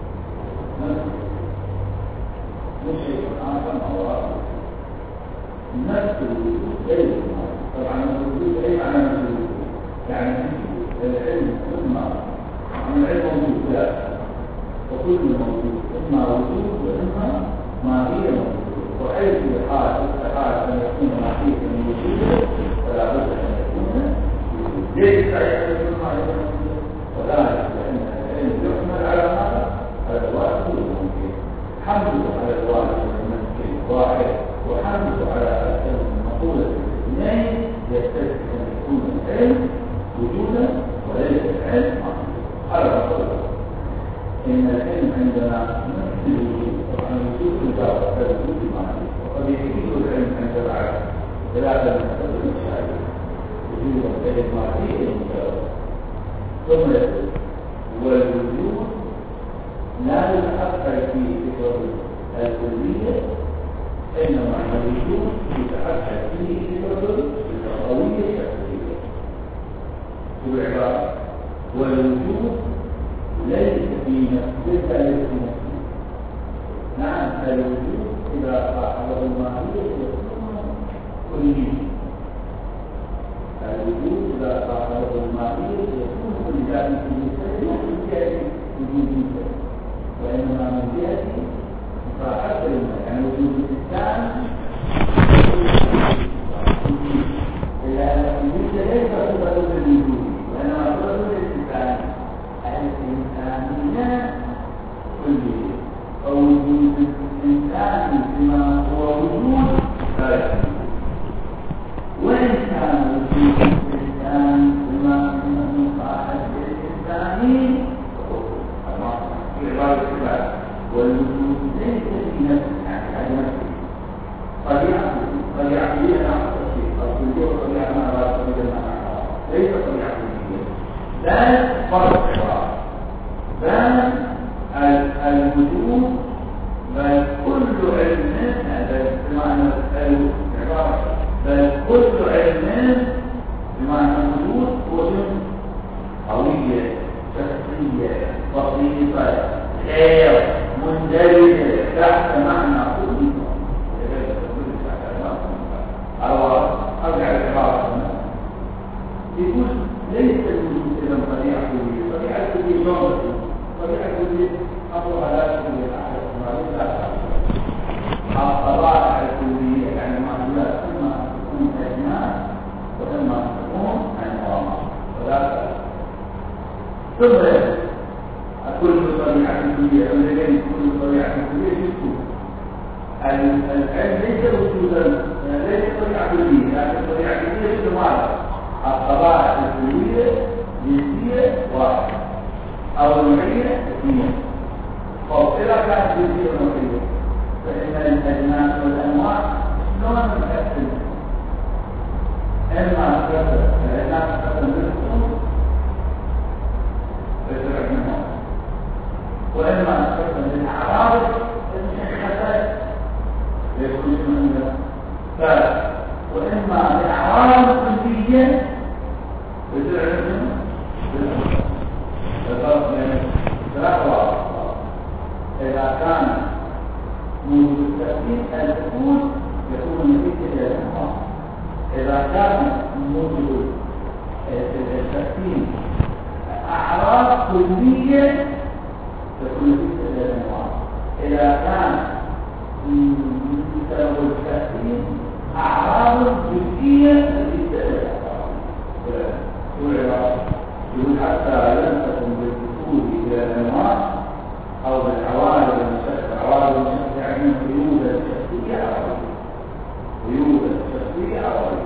مش شيء آخر أو آخر نفس الوجود غير المعنى طبعا الوجود أي معنى من الوجود يعني العلم إما عن العلم موجود لا وكل موجود إما وجود وإما ماهية موجود وحيث حال أن يكون ماهية من وجود فلا بد أن يكون ليس يكون ماهية موجود وذلك لأن العلم يحمل على ماذا؟ على الواجب والممكن حمله على الواجب والممكن واحد وحمله على أكثر من مقولة الاثنين يستلزم أن يكون العلم وجودا وليس العلم على مقولة إن العلم عندنا نفس الوجود طبعا وجود الجواب كالوجود المعنى وقد يفيد العلم عند العالم ثلاثة من أسباب المشاهد وجود العلم المعنى المجاوب ثم يقول والوجود لا يتحقق فيه فكرة الكلية إنما الوجود يتحقق فيه فكرة القوية الشخصية بالعبارة والوجود ليس في نفسه ليس في نفسه نعم الوجود إذا صاحبه الماهية يكون كلية الوجود إذا صاحبه الماهية يكون كل ذلك من جهة وجودية وإنما من جهة صاحبه يعني وجود الإنسان إلا أن الوجود ليس هو الوجود وإنما هو الإنسان الإنسانية كله أو وجود الإنسان بما هو وجود لا يكون وإن كان وجود الإنسان بما هو صاحب الإنساني في عبارة الله والوجود ليس في نفسه على نفسه قد يعطي لنا الشيء قد يقول لنا على سبيل المعنى ليس قد يعطي لا فرق بل الوجود بل كل علم هذا بمعنى العبارة بل كل علم بمعنى الوجود هو قوية شخصية بسيطة خير مندرجة تحت معنى كل أو أرجع العبارة يقول ليس الوجود إلا طبيعة كلية طبيعة كلية جملة الطبيعة الكلية أمر على كل الأحداث ما الطبائع الكلية يعني معلومات إما تكون أجناس وإما تكون أنواع ولا ثم كل طبيعة كلية أمريكان كل طبيعة كلية شفتوا العلم ليس وجودا ليس طبيعة كلية لكن طبيعة كلية شفتوا معنا الطبائع الكلية جنسية واحدة أو نوعية اثنين فإذا كانت جنسية ونوعية فإن الأجناس والأنواع شلون نقسم إما تقسم الأجناس تقسم بالخصوص فيصير منهم وإما تقسم بالأعراض المشخصات يكون منها ثالث وإما بالأعراض الكلية فيصير منهم بالفرق بين ثلاث إذا كان موجود التأكيد الدخول يكون نتيجة للأنواع إذا كان موجود التأكيد أعراض كلية تكون نتيجة للأنواع إذا كان بسبب التأكيد أعراض جزئية نتيجة للأنواع يقول حتى لم تكن بالدخول إلى الأنواع أو بالعوارض المشكلة عوارض المشكلة يعني قيود الشخصية عوارض قيود الشخصية عوارض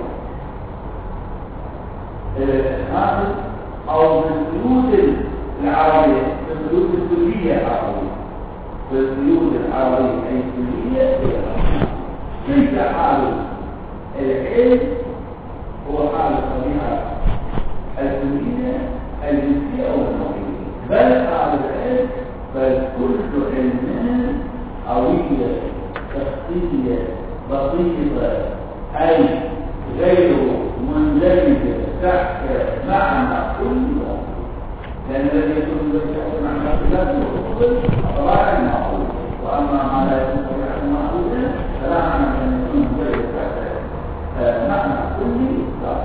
أو بالقيود العربية بالقيود الكلية عربية بالقيود العربية أي كلية كيف حال العلم هو حال الطبيعة الكلية الجنسية أو النوعية بل حال العلم بل كل علم قوية شخصية بسيطة أي غير مندمجة تحت معنى كل يوم لأن الذي يكون تحت معنى كل يوم طبعا المعقول وأما ما لا يكون تحت المعقول فلا معنى أن يكون مندمجة تحت معنى كل يوم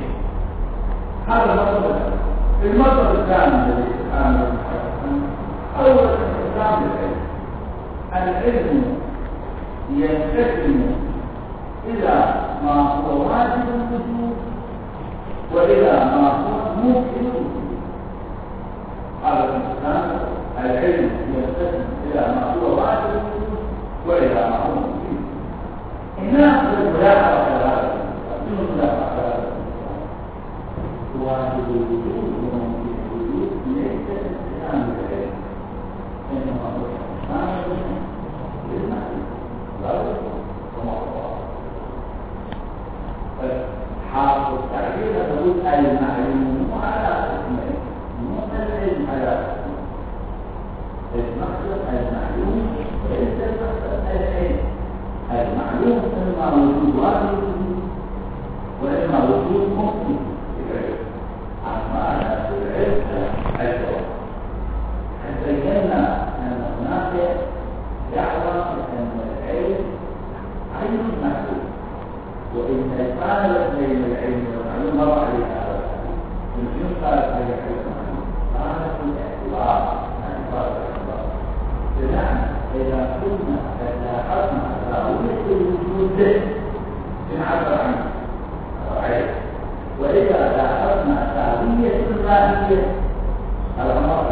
هذا المطلب الثاني الذي الآن أول الإسلام العلم ينقسم إلى ما هو واجب الوجود وإلى ما هو ممكن الوجود هذا الإسلام العلم ينقسم إلى ما هو واجب الوجود وإلى ما هو ممكن الناس الملاحظة على هذا واجب الوجود وممكن الوجود ليس الإسلام العلم إنما هو الإسلام للمعنى لا يكون حاصل التعبير تقول المعلوم على اسمين مو العلم على اسمين المقصد المعلوم وليس المقصد العلم المعلوم إما وجود واجب وإما وجود ممكن أما العلم الجواب بينا أن هناك دعوة أن العلم عين المعلوم وإن الفارق بين العلم والمعلوم مر عليها يمكن قال هذا العلم فارق الاعتبار عن فارق الاعتبار بمعنى إذا كنا لاحظنا ضرورة الوجود بنعبر عنه علم وإذا لاحظنا تعبية الماهية الأمر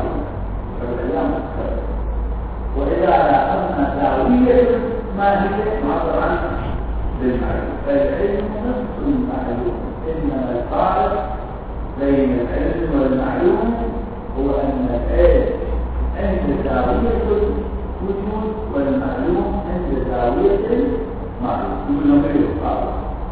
وإذا لاحظنا دعوية ماهية معبر عنها بالمعلوم فالعلم نفس المعلوم إنما الفارق بين العلم والمعلوم هو أن العلم عند دعوية الوجود والمعلوم عند دعوية المعلوم كلهم غير فارق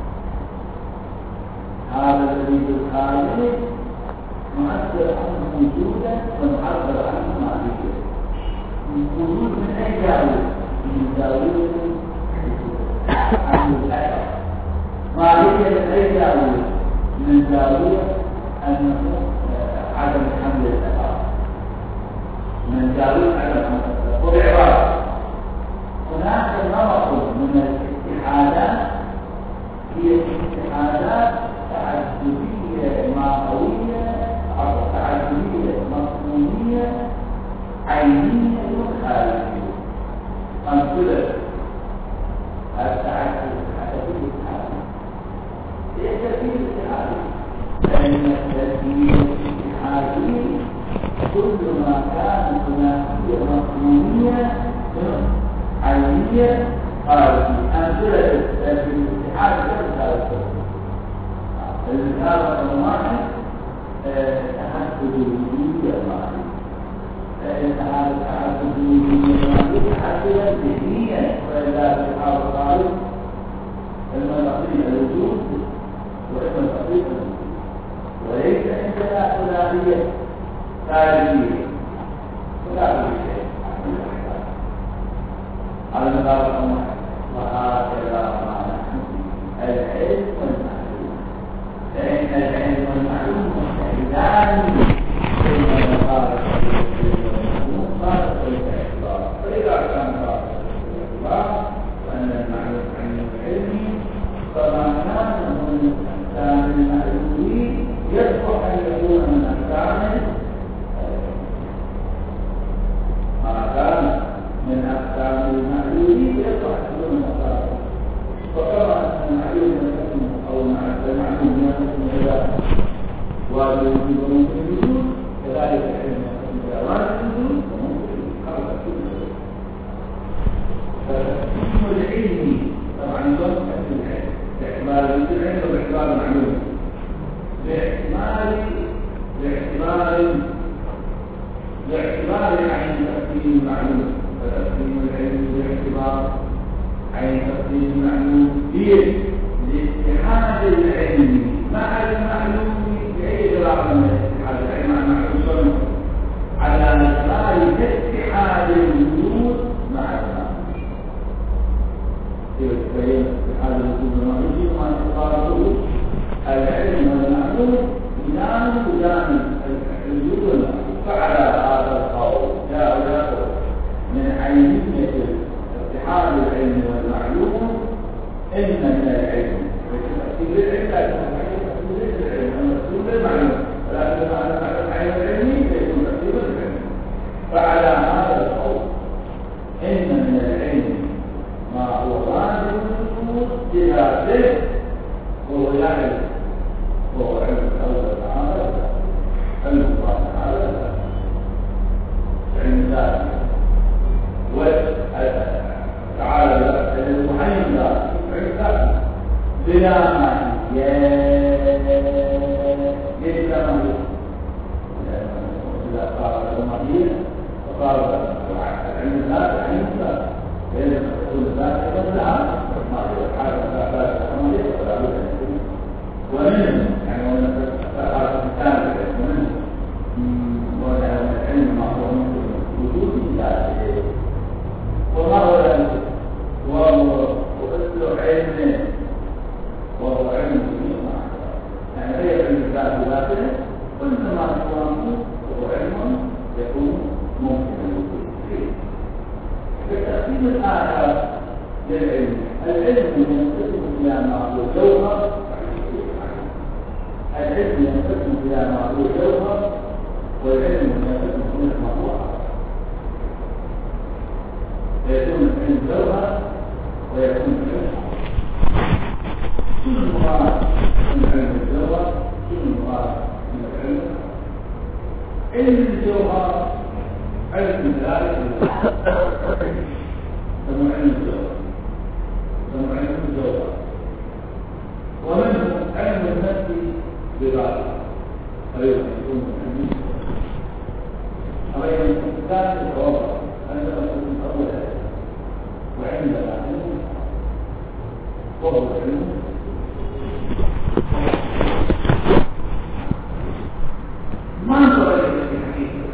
هذا الذي بالخارج نعبر عنه وجودا ونعبر عنه معرفة وجود من أي زاوية من زاوية عن الأثر معرفة من أي زاوية من زاوية أنه عدم حمل الأثر من زاوية عدم حمل الأثر وبعبارة هناك نمط من الاتحادات هي اتحادات تعددية معنوية أو تعددية مفهومية عينية وخارجية. أمثلة التعدد حسب الاتحاد ليس فيه اتحاد، فإن التسمية الاتحادية كل ما كان ثنائية مفهومية عينية خارجية. أمثلة الاتحاد المثال رقم واحد تحدد الوجودية المعنى. تحدد الوجودية المعنى تحددا ذهنيا، وإلا الاتحاد الخارج إما تقريب الوجود وإما تقريب الوجود، وليس عندنا ثنائية خارجية ولا بد شيء على المثال رقم واحد. وهكذا ما نحن العلم والمعلوم، فإن العلم والمعلوم مستعدان بين مقارب والمعلوم مقارب والاعتبار. فإذا كان مقارب والاعتبار وأن المعلوم عن العلم، فما كان من أحكام المعلومين يصلح أن يكون من أحكام ما كان من أحكام المعلومين يصلح أن يكون من أحكام. وكما أن المعلوم أو المعلوم يكون إلى واجب وممكن الوجود، كذلك العلم يكون إلى واجب الوجود وممكن الوجود. فالحكم العلمي طبعا يوضح في العلم باحتمال العلم وباحتمال المعلوم، باحتمال عين تقديم المعلوم، فتقديم العلم باحتمال عين تقديم المعلوم هي لاتحاد العلم مع المعلوم بأي علاقة من اتحاد العلم مع المعلوم على مثال اتحاد الوجود مع المعلوم. يبين اتحاد الوجود مع المعلوم مع اتحاد العلم والمعلوم يجانب الوجود والمعلوم. فعلى هذا القول جاء من عينية اتحاد العلم والمعلوم إن من العلم وتأثير العلم لا يكون تأثير العلم المسؤول بالمعلوم، ولكن على العلم العلمي يكون تأثير العلم. فعلى هذا القول إن من العلم ما هو واجب الوجود بذاته وهو يعلم، وهو علم الله تعالى، علم الله تعالى، علم ذاته تعالى المحيي ذاته بلا معنى يبدأ معنى إذا قال المحيي فقال علم الذات علم الذات يجب أن تكون الذات يبدأ ومنه يعني ومن الثالث ومنه والعلم ما هو من وجود الذات وما هو العلم وهو علم وهو علم يعني غير الذات ذاته كل ما هو وهو علم يكون ممكن الوجود فيه. بالتأكيد الآخر للعلم العلم ينقسم إلى ما هو جوهر، العلم ينقسم إلى ما هو جوهر والعلم ينقسم إلى ما هو عقل. يكون العلم جوهر ويكون العلم كل مراد من العلم الجوهر، كل مراد من العلم علم الجوهر علم ذلك ثم علم الجوهر ثم علم الجوهر ومنه علم النفس بذاته أيضا يكون علم أيضا ذات الجوهر عندما تكون أولا وعندما علم وهو علم ما نظر إلى الحقيقة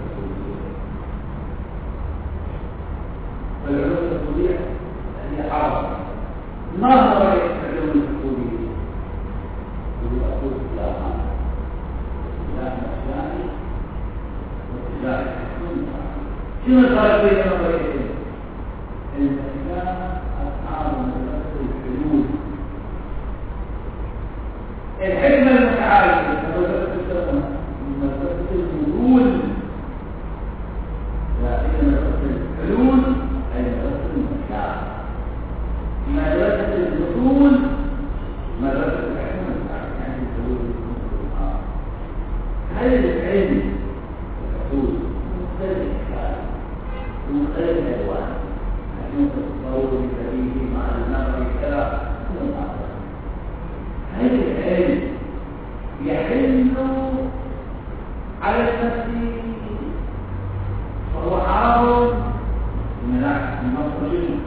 العلوم الأصولية هي عرض ما نظر إلى العلوم الأصولية بالأصول الإسلام الإسلامي والإسلام الحكومي. شنو الفرق بين النظريتين؟ الإسلام أصحاب مدرسة الحلول، الحكمة المتعارفة مدرسة الحلول مختلف الألوان يعني ضروري كبير مع النظر كذا هذا العلم يحل على النفس فهو عار من النصر جنة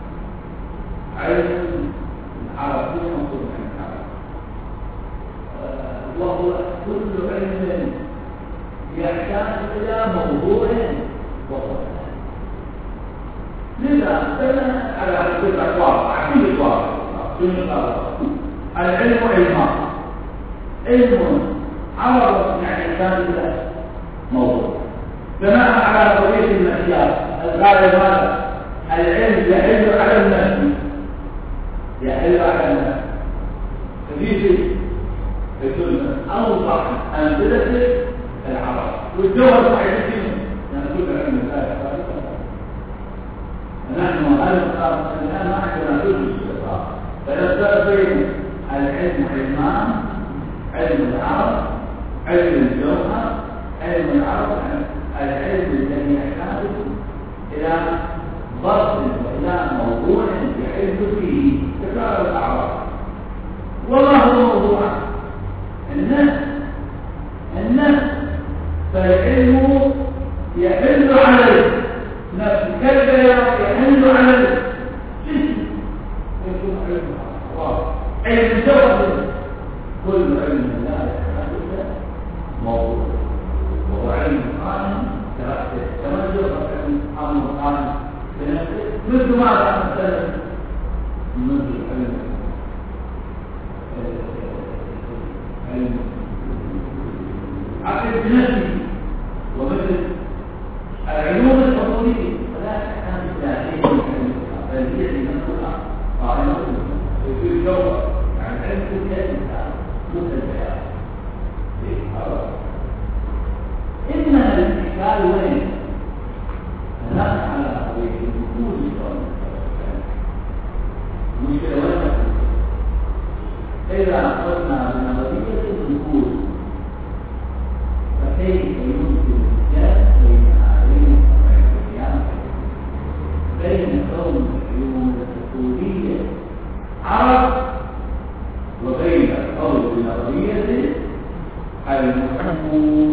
علم العربية مصر من العرب وهو كل علم يحتاج إلى موضوع وقت لذا بنى على الفكرة واضحة كل واضح العلم علمان علم عرض يعني كان له موضوع بناء على قضية المسيار الغالب هذا العلم يحل على النفس يحل على النفس ففي أوضح أمثلة العرب والدول صحيحين نقول علم ذلك نحن الآن ما عندنا كل الشيطان فنفرق بين العلم علمان علم العرب علم الجوهر علم العرب العلم الذي يحتاج إلى ضبط وإلى موضوع يحل فيه تكرار الأعراض وما هو موضوع النفس فالعلم يحل عليه نفس كالبيان يحل على الجسم يكون علم الجوهر كل علم لا يحتاج إلى موضوع وهو علم القرآن كما جرى علم القرآن بنفسه مثل ماذا مثلا مثل علم عقل بنفسه ومثل العلوم الحضورية فلا تحتاج إلى علم بل هي لنفسها قائمة في الجوهر يعني علم كل الإنسان مثل البيان إنما الإشكال وين؟ نحن على قضية الدخول المشكلة وين؟ إذا أخذنا بنظرية الدخول فكيف يمكن الإسلام بين هذين القضيتين بين كون العلوم الدخولية عرب وبين القول بنظرية المحمول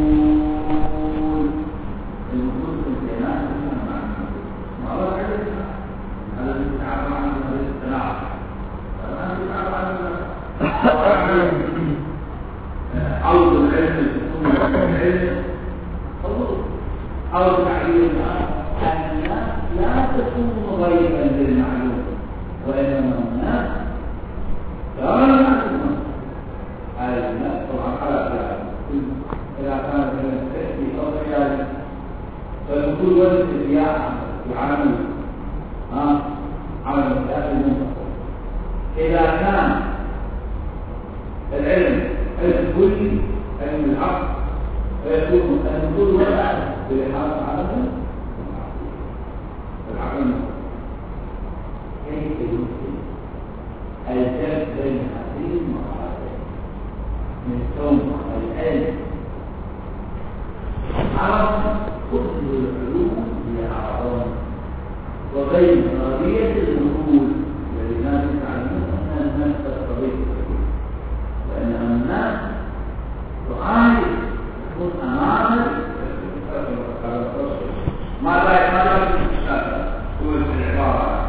المحمول في الكلام مع الله على الاستعارة عن الاستناعة عوض العلم العلم أو تعليم الناس لا تكون غيبا للمعلوم وإنما الناس لا المعلومة هذا الناس طبعا على إذا كان في أو خيال فالكل وجه الرياح يعامل على المسائل المنطقة إذا كان العلم الكلي علم العقل فيكون أن كل وجه بالإحاطة على العقل كيف يمكن الجمع بين هذه المرحلتين من كون العلم عرفنا كل العلوم هي أعراض وبين نظرية الوجود للناس يعلمون أن الناس تستطيع وأن الناس تعاني تكون أمام ماذا هو العبارة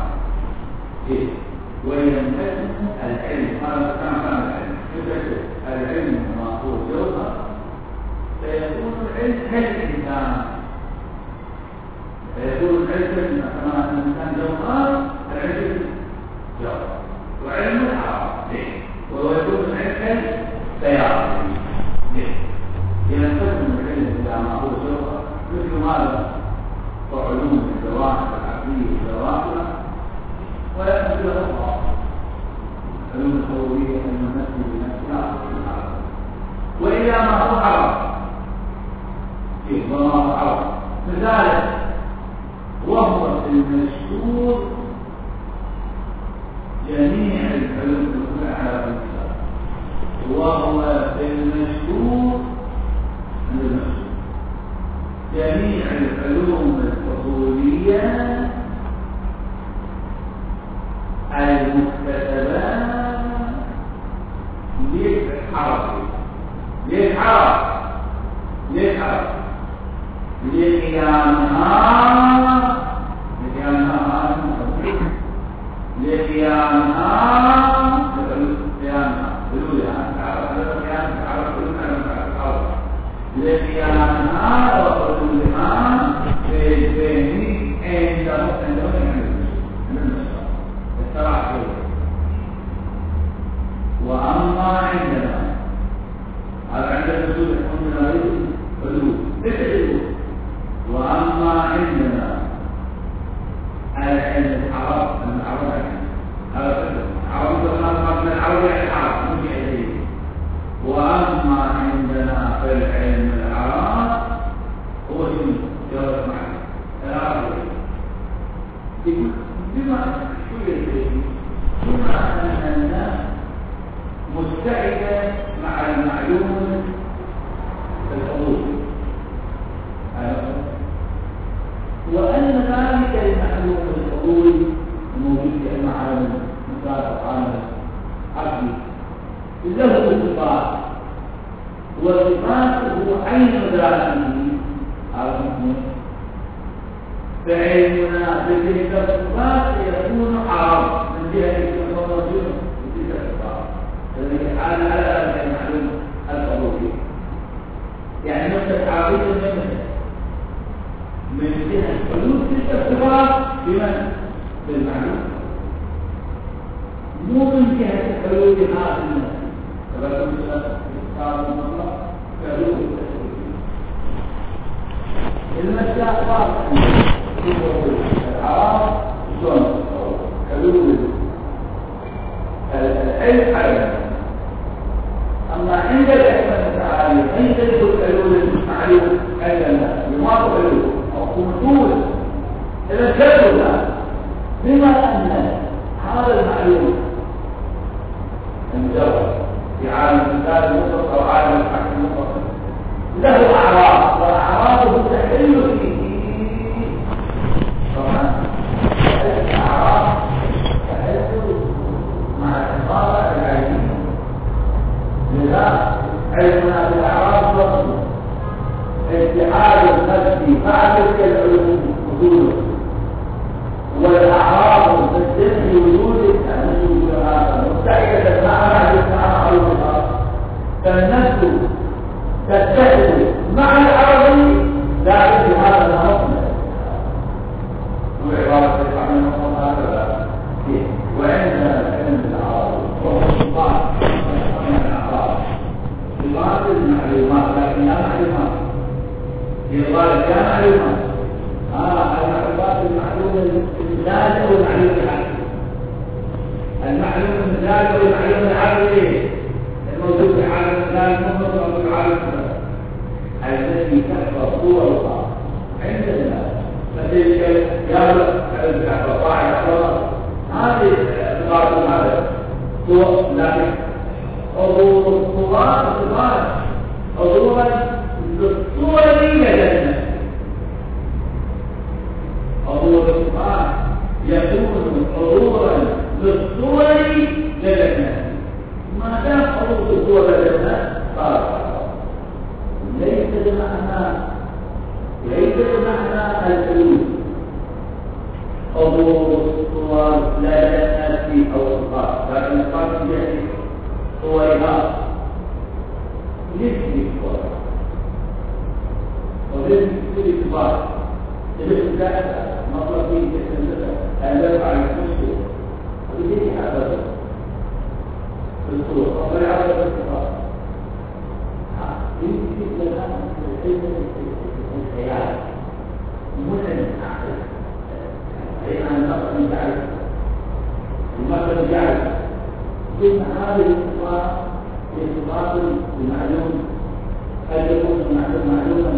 وينتهي العلم هذا كان العلم ما هو جوهر فيكون العلم كالإنسان فيكون العلم كما أن الإنسان جوهر العلم جوهر وعلم العرب ويكون العلم كالسيارة ينقسم العلم إلى ما هو جوهر مثل ماذا وعلوم الجواهر العقلية والجواهر ويأتي له الله علوم الحضورية المنسي بنفسها وإلى ما هو عرب وما هو عرب لذلك وهو المشهور جميع العلوم الأخرى على الإنسان وهو المشهور جميع العلوم الحضورية بما أن الناس مستعدة مع المعلوم الحضور، وأن ذلك المعلوم الحضور موجود في المعالم مثال العامل عقلي له صفات، وصفاته عين ذاته على المؤمن، فعلمنا بتلك الصفات يكون عرض من جهة التصرف بتلك الصفات الذي حال على المعلوم الحضوري، يعني مستعارض من جهة حدود تلك الصفات بمن؟ بالمعلوم، مو من جهة حدود هذا النفس فبدأ إسقاط المطلق كحدود التشريع. المساء واضح العرب شلون حدود العلم حدود، أما عند الحكمة تعالى عند الحلول المعلوم عند الناس يماطل حلول أو حدود إلى الجدول، بما أن هذا المعلوم المجرد في عالم الإنسان المطلق أو عالم الحق المطلق له أعراض، وأعراضه تحل فيه طبعا الأعراض تحل مع الإصابة العلمية، لذا علمنا بالأعراض وصل اتحاد النفس مع تلك العلوم وصوله، والأعراض تستدعي وجود الوجود هذا مستعدة مع معلوم الآخر، فالنفس تتحد مع العربي لا يجب هذا النظام وعبارة عن النظام هذا وعندنا علم الأعراض وهو صفات من الأعراض صفات المعلومات لكنها معلومات يقال كان معلومات المعلومات المعلومة المثال والمعلومة العقلية، المعلومة المثال والمعلومة العقلية الموجود في عالم المثال مطلق أو في عالم المثال التي تحفظ صورها عندنا فتلك جابت تحفظ طاعة هذه صفات هذا صور، لكن صفات حضورا للصور لجنة حضور الصفات يكون حضورا للصور لجنة، ما دام حضور الصور لجنة صار ليس بمعنى الحلول حضور الصور لجنة أو الصفات، لكن الصفات يأتي صورها نسبي صورها ونسبي الصفات تجد ذلك مطلب فيه أن يرفع المسلم ويجي هذا الصورة ولا يعرف الصفات يمكن لنا الخيال مهم أن نقل نجعل المقصد نجعل ثم هذه الصفات هي صفات المعلوم قد يكون المعلوم معلوما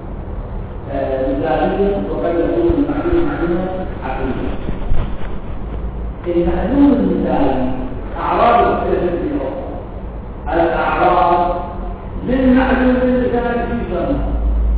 مثاليا وقد يكون المعلوم معلوما عقليا. المعلوم المثالي أعراض مختلفة في الأخرى، الأعراض للمعلوم المثالي في فهمها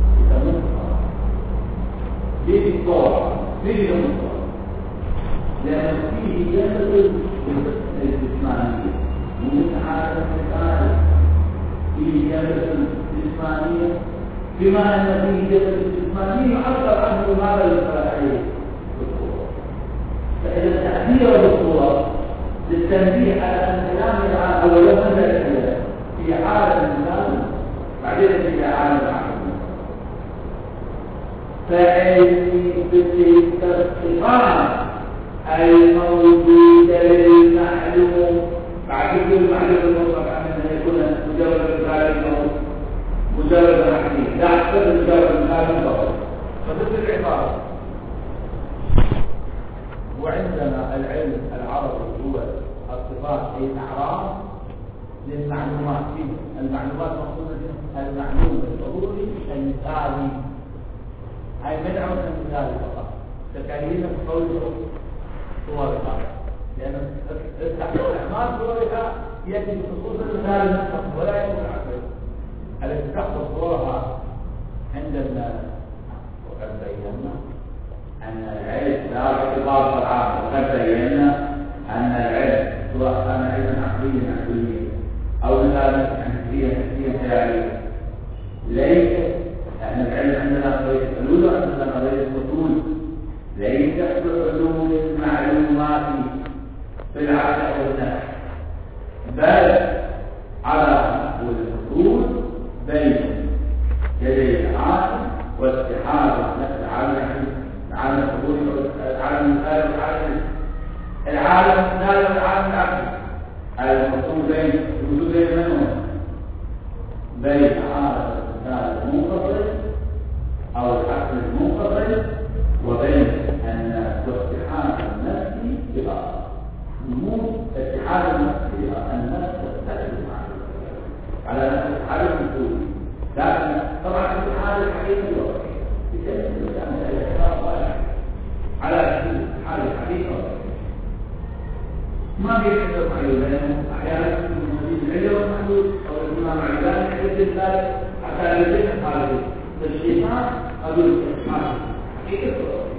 في الصور في المصور، لأن فيه جسد الجسمانية ومن حالة المثال فيه جسد الجسمانية، بما أن فيه جسد الجسمانية يعبر عنه ماذا للفلاحية بالصورة، فإذا التعبير بالصورة للتنبيه على أن كلام العالم أو يوم الكلام في عالم المثال بعدين في عالم العقل، فعلمي بتلك الصفات الموجودة للمعلوم بعد كل معلوم المطلق عن أن يكون مجرد مثال أو مجرد حديث، لا أحسن مجرد مثال فقط، فضد العبارة. وعندنا العلم العربي هو الصفات أي الأعراض للمعلومات، فيه المعلومات مقصودة المعلوم الضروري المثالي، أي مدعو المثالي فقط، تكاليف قول صورها، لأن استعمال صورها يأتي بخصوص المثال المستقبل ولا يكون العقل التي تحفظ صورها عند الناس. وقد بينا أن العلم لا اعتبار بالعقل، وقد بينا أن العلم سواء كان علما عقليا عقليا أو مثالا حسيا خياليا ليس أن العلم عندنا قضية الحلول وعندنا قضية الوصول، ليس بحلول المعلومات في العقل أو النفس، بل على محلول الحلول بين يدي العالم واتحاد النفس على الحلول العالم العالم لا العالم العقل الحصول بين الوجود بين من بين عالم المنفصل أو العقل المنفصل وبين النفس واتحاد النفس بها، مو اتحاد النفس بها، النفس تختلف على نفس اتحاد الوجود، لكن طبعا اتحاد الحقيقة بكلمة على اتحاد الحقيقة ما بيحدث معلوم، لأنه أحيانا يكون موجود العلم والمحدود أو الإمام العلماني يحدث ذلك حتى يجد هذه الشيطان أقول الإسلام حقيقة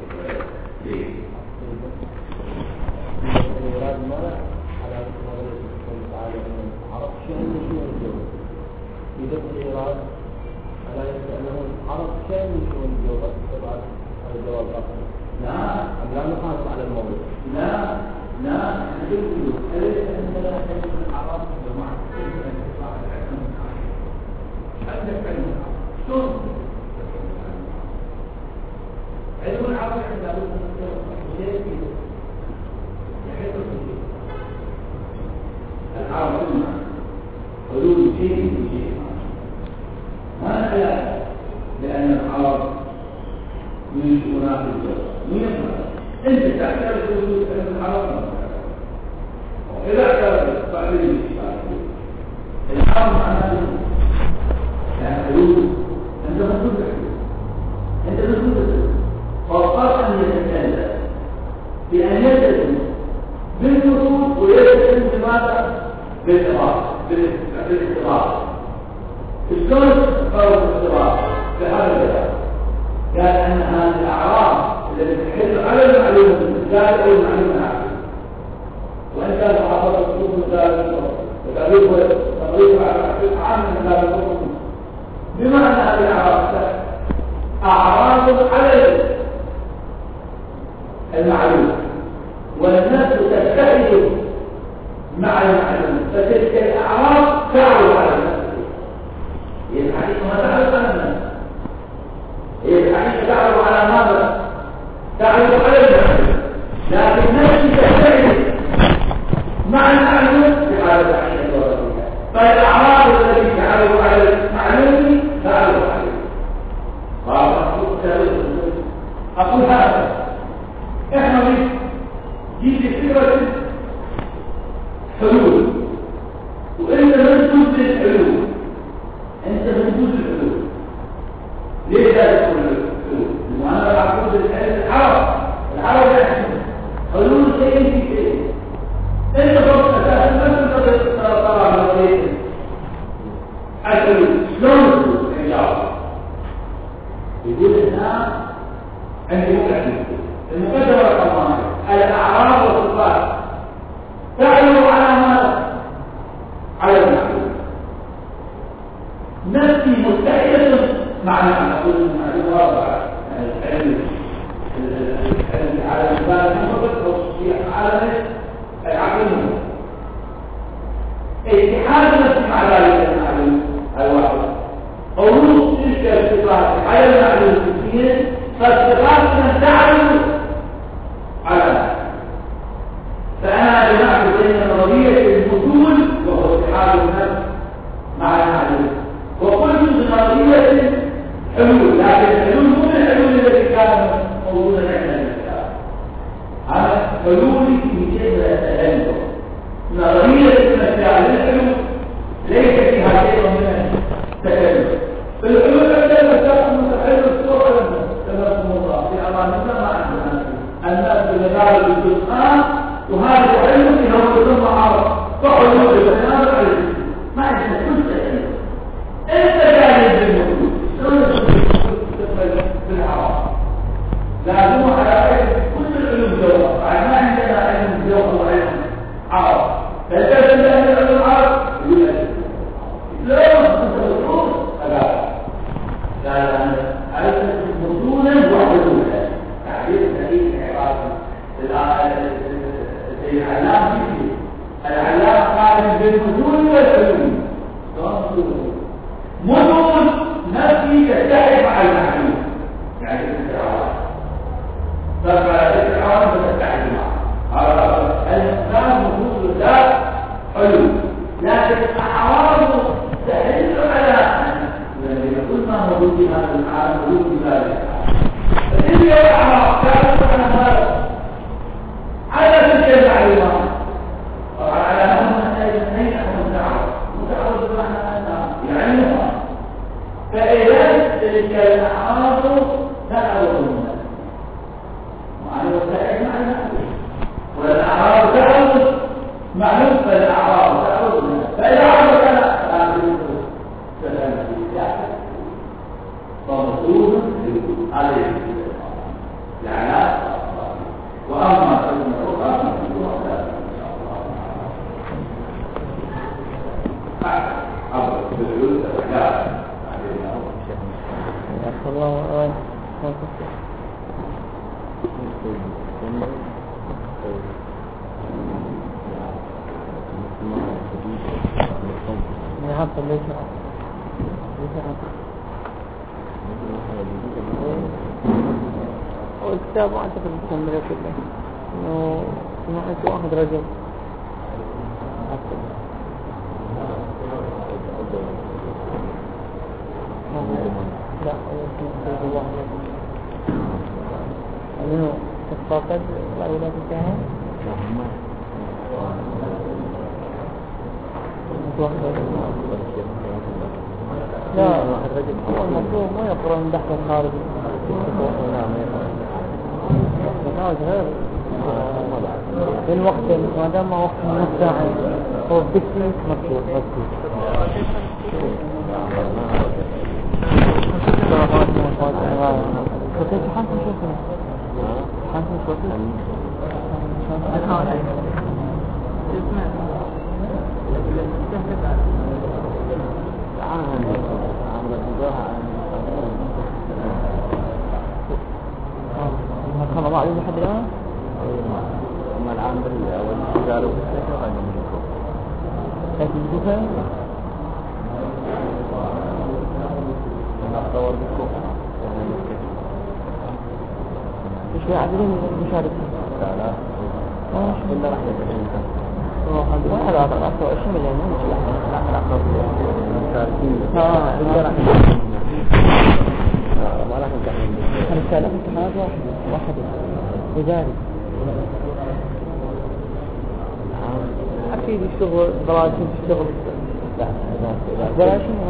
المراد المرء على نظرية الله تعالى أن العرب شأن شؤون الجوهر، في دفع الإيراد على أنه العرب شأن شؤون الجوهر. طبعا هذا الجواب الآخر لا لا نخالف على الموضوع. لا نقول أليس عندنا علم العرب جماعة عندك علم شلون علم العرب عندنا شيء يحيط به العرب حلول شيء بشيء ما نعلم، لأن العرب من شؤونات الجوهر انت تعترف بوجود علم العرب واذا اعترفت فاعلم العرب معناه يعني حلول انت مسؤول الحلول، انت مسؤول الحلول، فالفرق ان يتكلم بان يلتزم بالنصوص ويلتزم بماذا؟ بالاستقرار. شلون تقرر الاستقرار في هذا الكلام؟ قال ان هذه الاعراض التي تحل على المعلومة الزائد أو المعلومة العقلية، وإن كان محافظة الحكم الزائد وتغليب على عام من هذا الحكم، بما أن هذه الأعراض أعراض على المعلومة والناس تجتهد مع المعلومة، فتلك الأعراض تعرض على الناس. هي الحقيقة ما تعرض على الناس، هي الحقيقة تعرض على ماذا؟ تعرف على المعلومة، لكن نفسي تحتاج مع المعلومة في حالة عينة ورسولها، فالأعراض التي تعرف على المعلومة تعرف عليها. أقول هذا إحنا جيد فكرة حلول، وإنت منتوج للحلول، أنت منتوج للحلول. ليش لا تكون الحلول؟ وأنا بعقود العرب يحكم حلول شيء في شيء. أنت فقط أساسا ما تنتظر طبعا نظرية الحلول شلون الحجاب يقول الناس عندي المقدمة رقم 1 الأعراض والصفات تعلو على ماذا؟ على المعلومة. نفسي متحدة مع المعلومة الرابعة العلم على البال المنطق على العقل اتحاد النفس مع ذلك المعلوم الواحد عروض تلك الصفات على المعلوم الكثير، فالصفات تعلو على فأنا جمعت بين نظرية الوصول وهو اتحاد النفس مع المعلوم، وقلت بنظرية حلول، لكن الحلول مو من الحلول التي كانت موجودة عندنا الإسلام. هذا حلول في شيء من التهلل. نظرية المسائل الحلول ليس فيها شيء من التهلل. في الحلول عندنا مسائل متحلل الصورة كما الله في أماننا ما عندنا الجزءان وهذا علم في هو ثم عرض فحلول البيان العلم ما عندنا كل شيء انت جاهز بالموجود بالعرض لازم على علم كل العلوم جواب ما عندنا علم جواب وعلم عرض فالجزء من علم عرض لا تتوقف لا علم مدونا وحدونا تعبير سليم العراقي العلام فيه العلام قائم بالمدون والعلوم مدن نفسي تتحد مع المعلوم يعني الاتعاون فالاتعاون تتحد معه الإسلام مدون ذات علوم لكن أعراضه تحل على كل ما موجود في هذا العالم موجود في ذلك فإن الأعراض كانت على هذا على تلك المعلومات وعلى هم الاثنين متعرض بمعنى يعلمها فإذا تلك الأعراض تعرض منها وعلى وسائل معلومات والأعراض تعرض معلوم فالأعراض تعرض منها فإذا عرضت فمطلوب عليه العناء وأما الأخرى والكتاب أعتقد مكملة كله إنه سمعت واحد رجل لا الله إنه تفقد الأولاد بتاعه لا هو المفروض ما يقرأ من داخل الخارج غير في الوقت ما دام وقت الساعة هو بسم مكتوب كيف حنت نشوفه حنت نشوفه ما الله عليه لحد الآن هم الآن بالأول قالوا كيف يجوفها نصور بالكوف مش عادلين مشاركة لا إلا راح يتعلم واحد أعطى 20 مليون لا مشاركين إلا راح ما راح نتعلم الرسالة امتحانات واحدة وذلك أكيد الشغل براشين الشغل براشين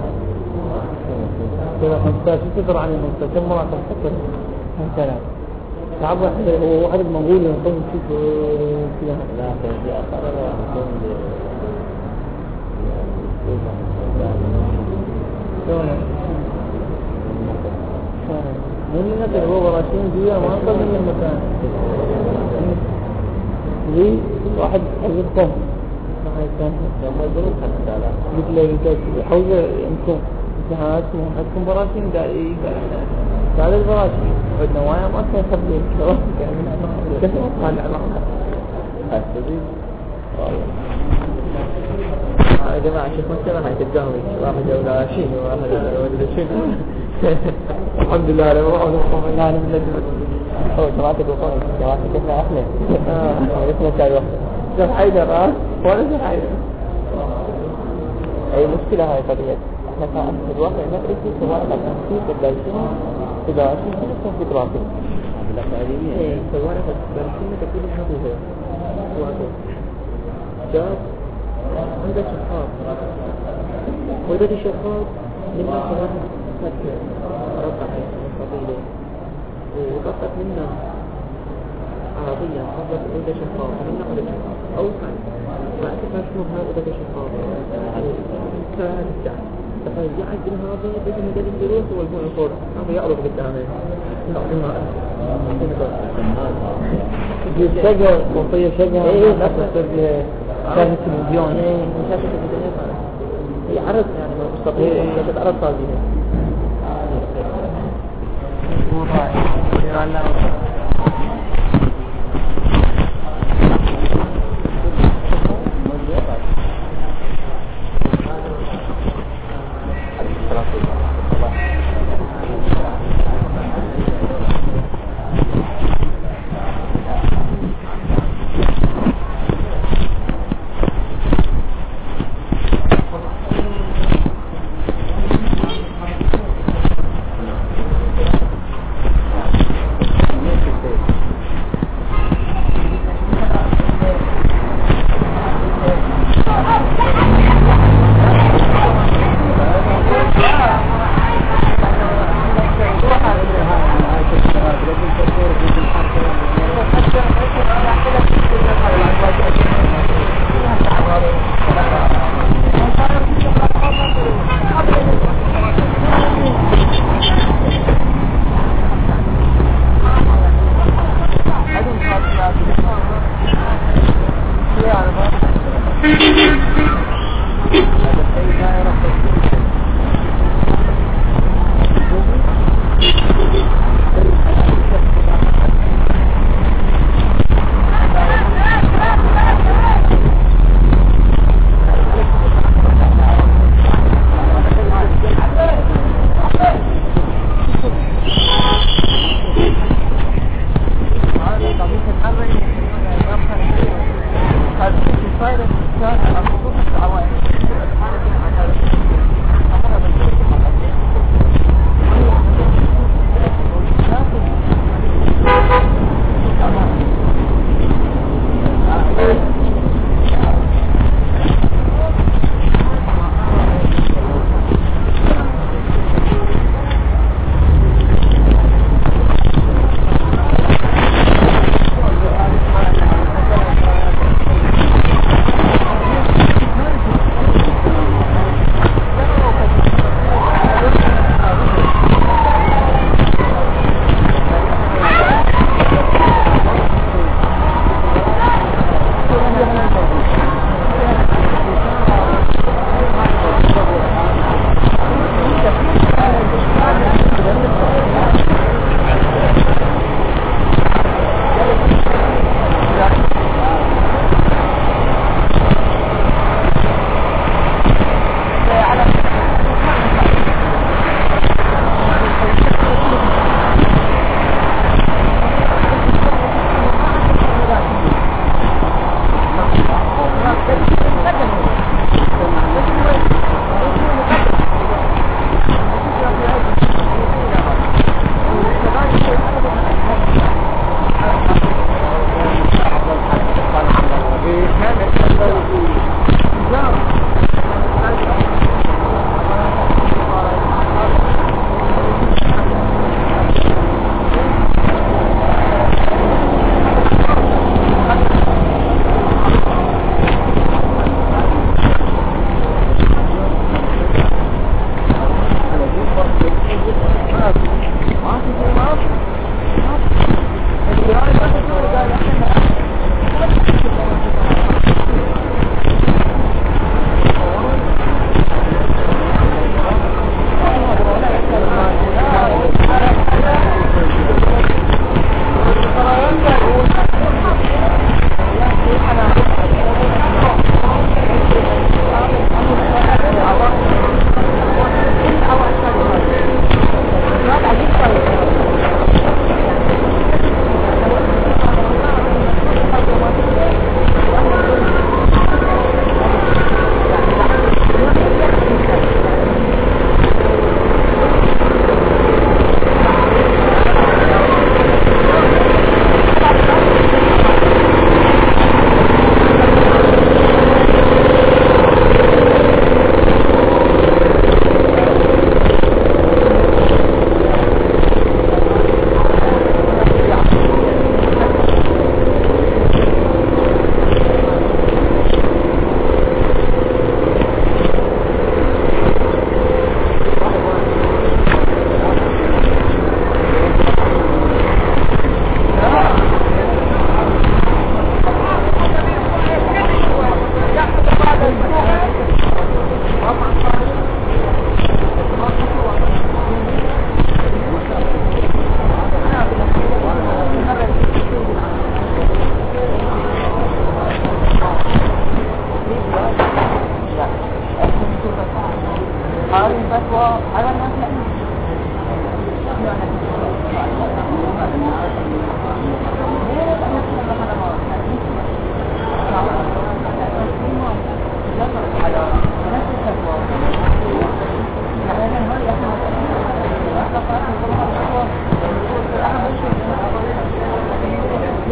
كذا 15 تدر عن 15 كم مرة تفكر مثلا تعب واحد منقول ينقل نشوف كذا لا في أثر من نقل هو براشين جوا ما أقل من المكان لي واحد حزبهم لما يقولون حتى لا مثل حوزة يمكن امتحانات حتكون براشين قال البراشين عندنا وايا ما كان يخبرين كيف قال العلاقة أستاذي يا جماعة شوف مثلا هاي تتقهوي واحد أولا شين وواحد أولا شين الحمد لله لما روحوا نصفهم الله من لجمة هو جماعة الوطن جماعة كيفنا أحلى اسمه كاي واحدة شوف حيدر ولا شوف حيدر أي مشكلة هاي قضية احنا كان في الواقع ندرس سواء التنسيق الدرسين إذا عشان كنا في دراسة بالأكاديمية سواء الدرسين تكون حقوقها جاب عنده شخص وإذا دي شخص منا صراحة ربع فضيلة وقصت منا فرضيا حضرت إذا شفاف من نقل شفاف أو ثاني مع تفاشمه هذا إذا شفاف على كهذا الدعم تخيل يعجل هذا بيجي مدد الدروس والبوع الفور هذا يعرض قدامه الشجر منطية شجر لا تصير بها شاشة تلفزيون شاشة تلفزيون هي عرض يعني مستطيل شاشة عرض صادقة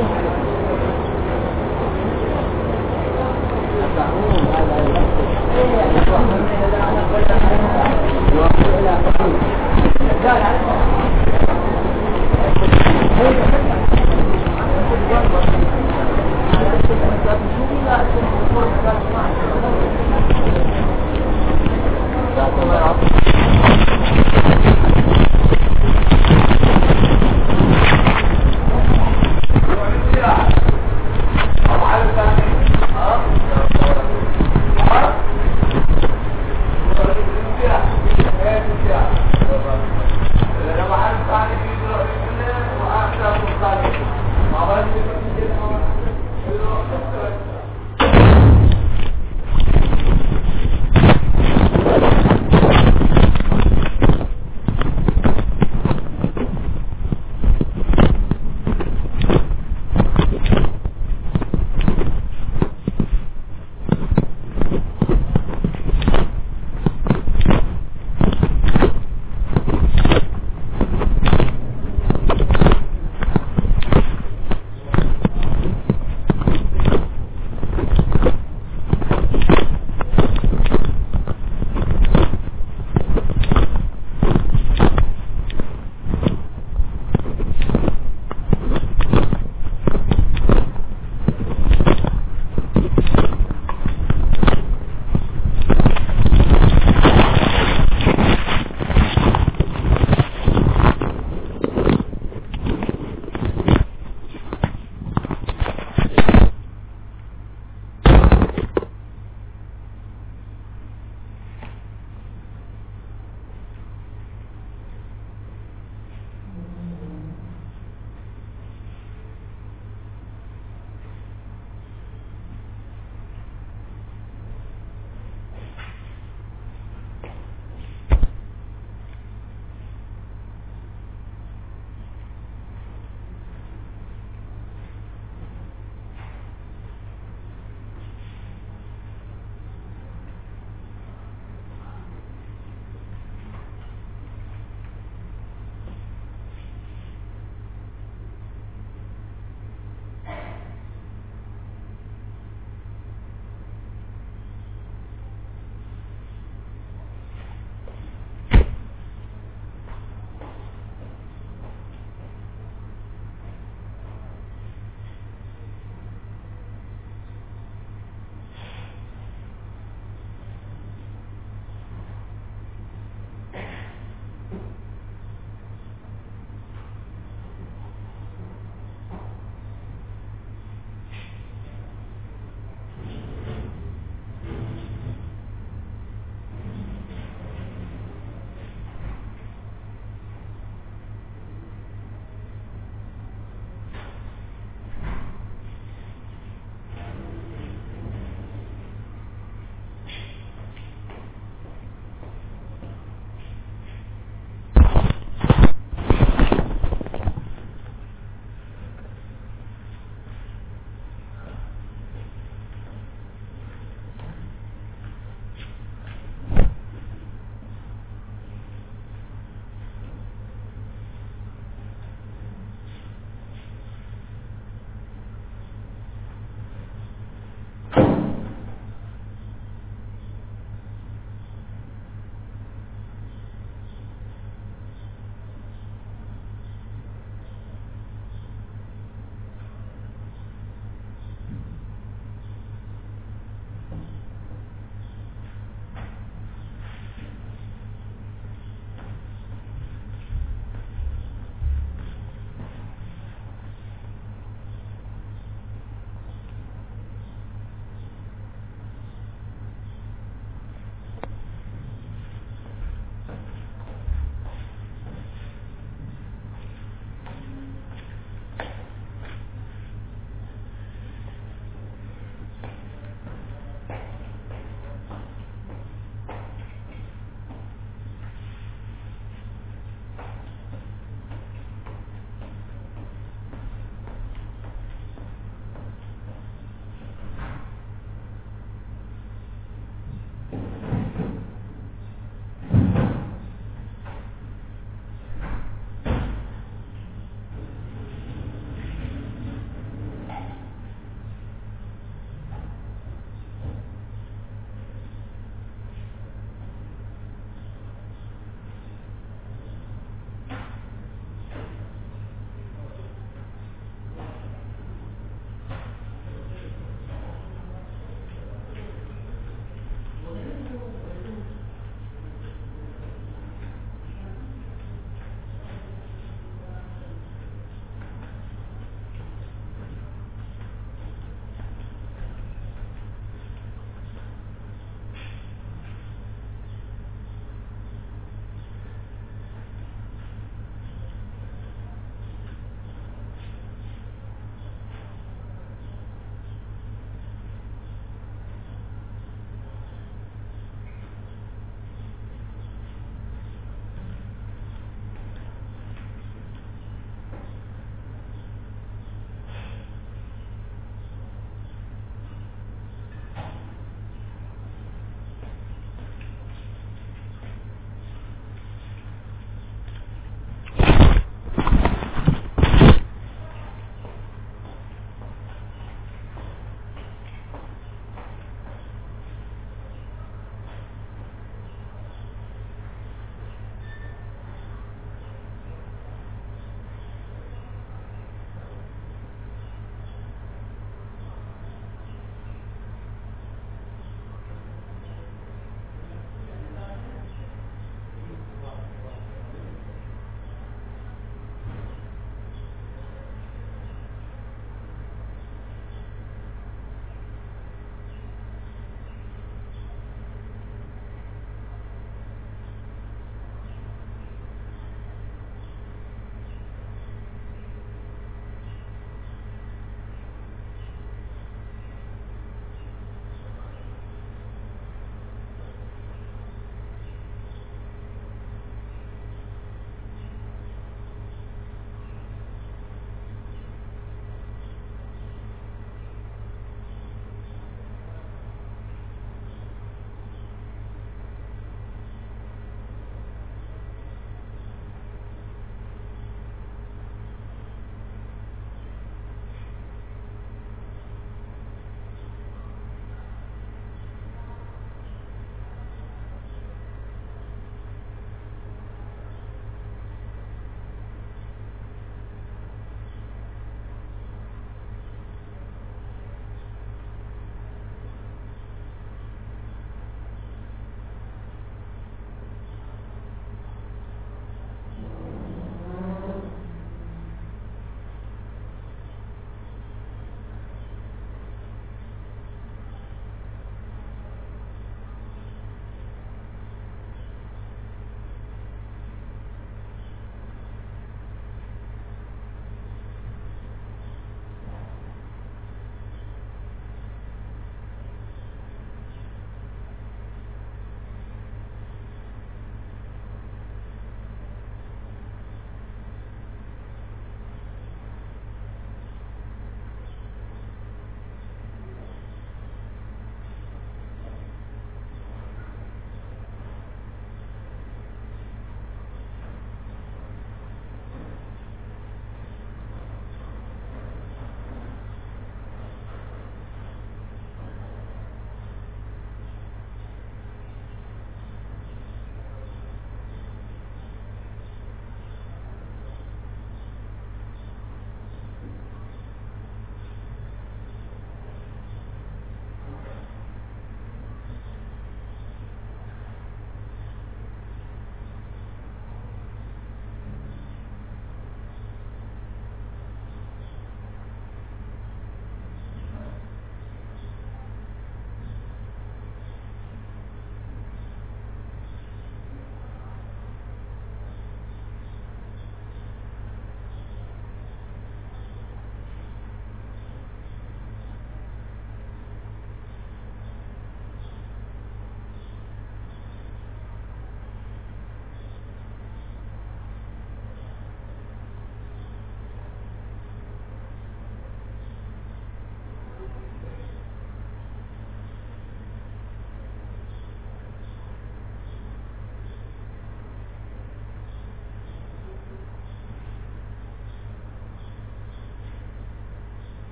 أو على الفاتح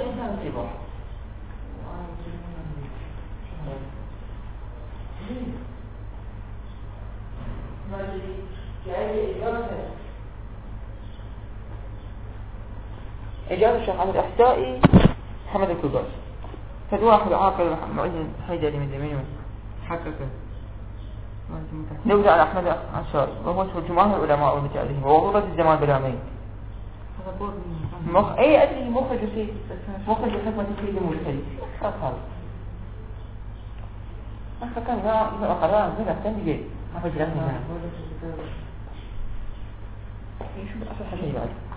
إنسان كبر ما أدري يعني إجابة الشيخ عبد الإحسائي محمد الكبار فد واحد عاقل معين حيدري من زمينه حققه نوزع على أحمد الأنصاري وهو اسم جمهور العلماء والمتألفين ووضوط الزمان بلا ميت أي أدري مخرج سيد مخرج حكمة سيد المجتهد خلاص كان لا قرار من الثاني جاي ما في جلسة شو أصل حاجة بعد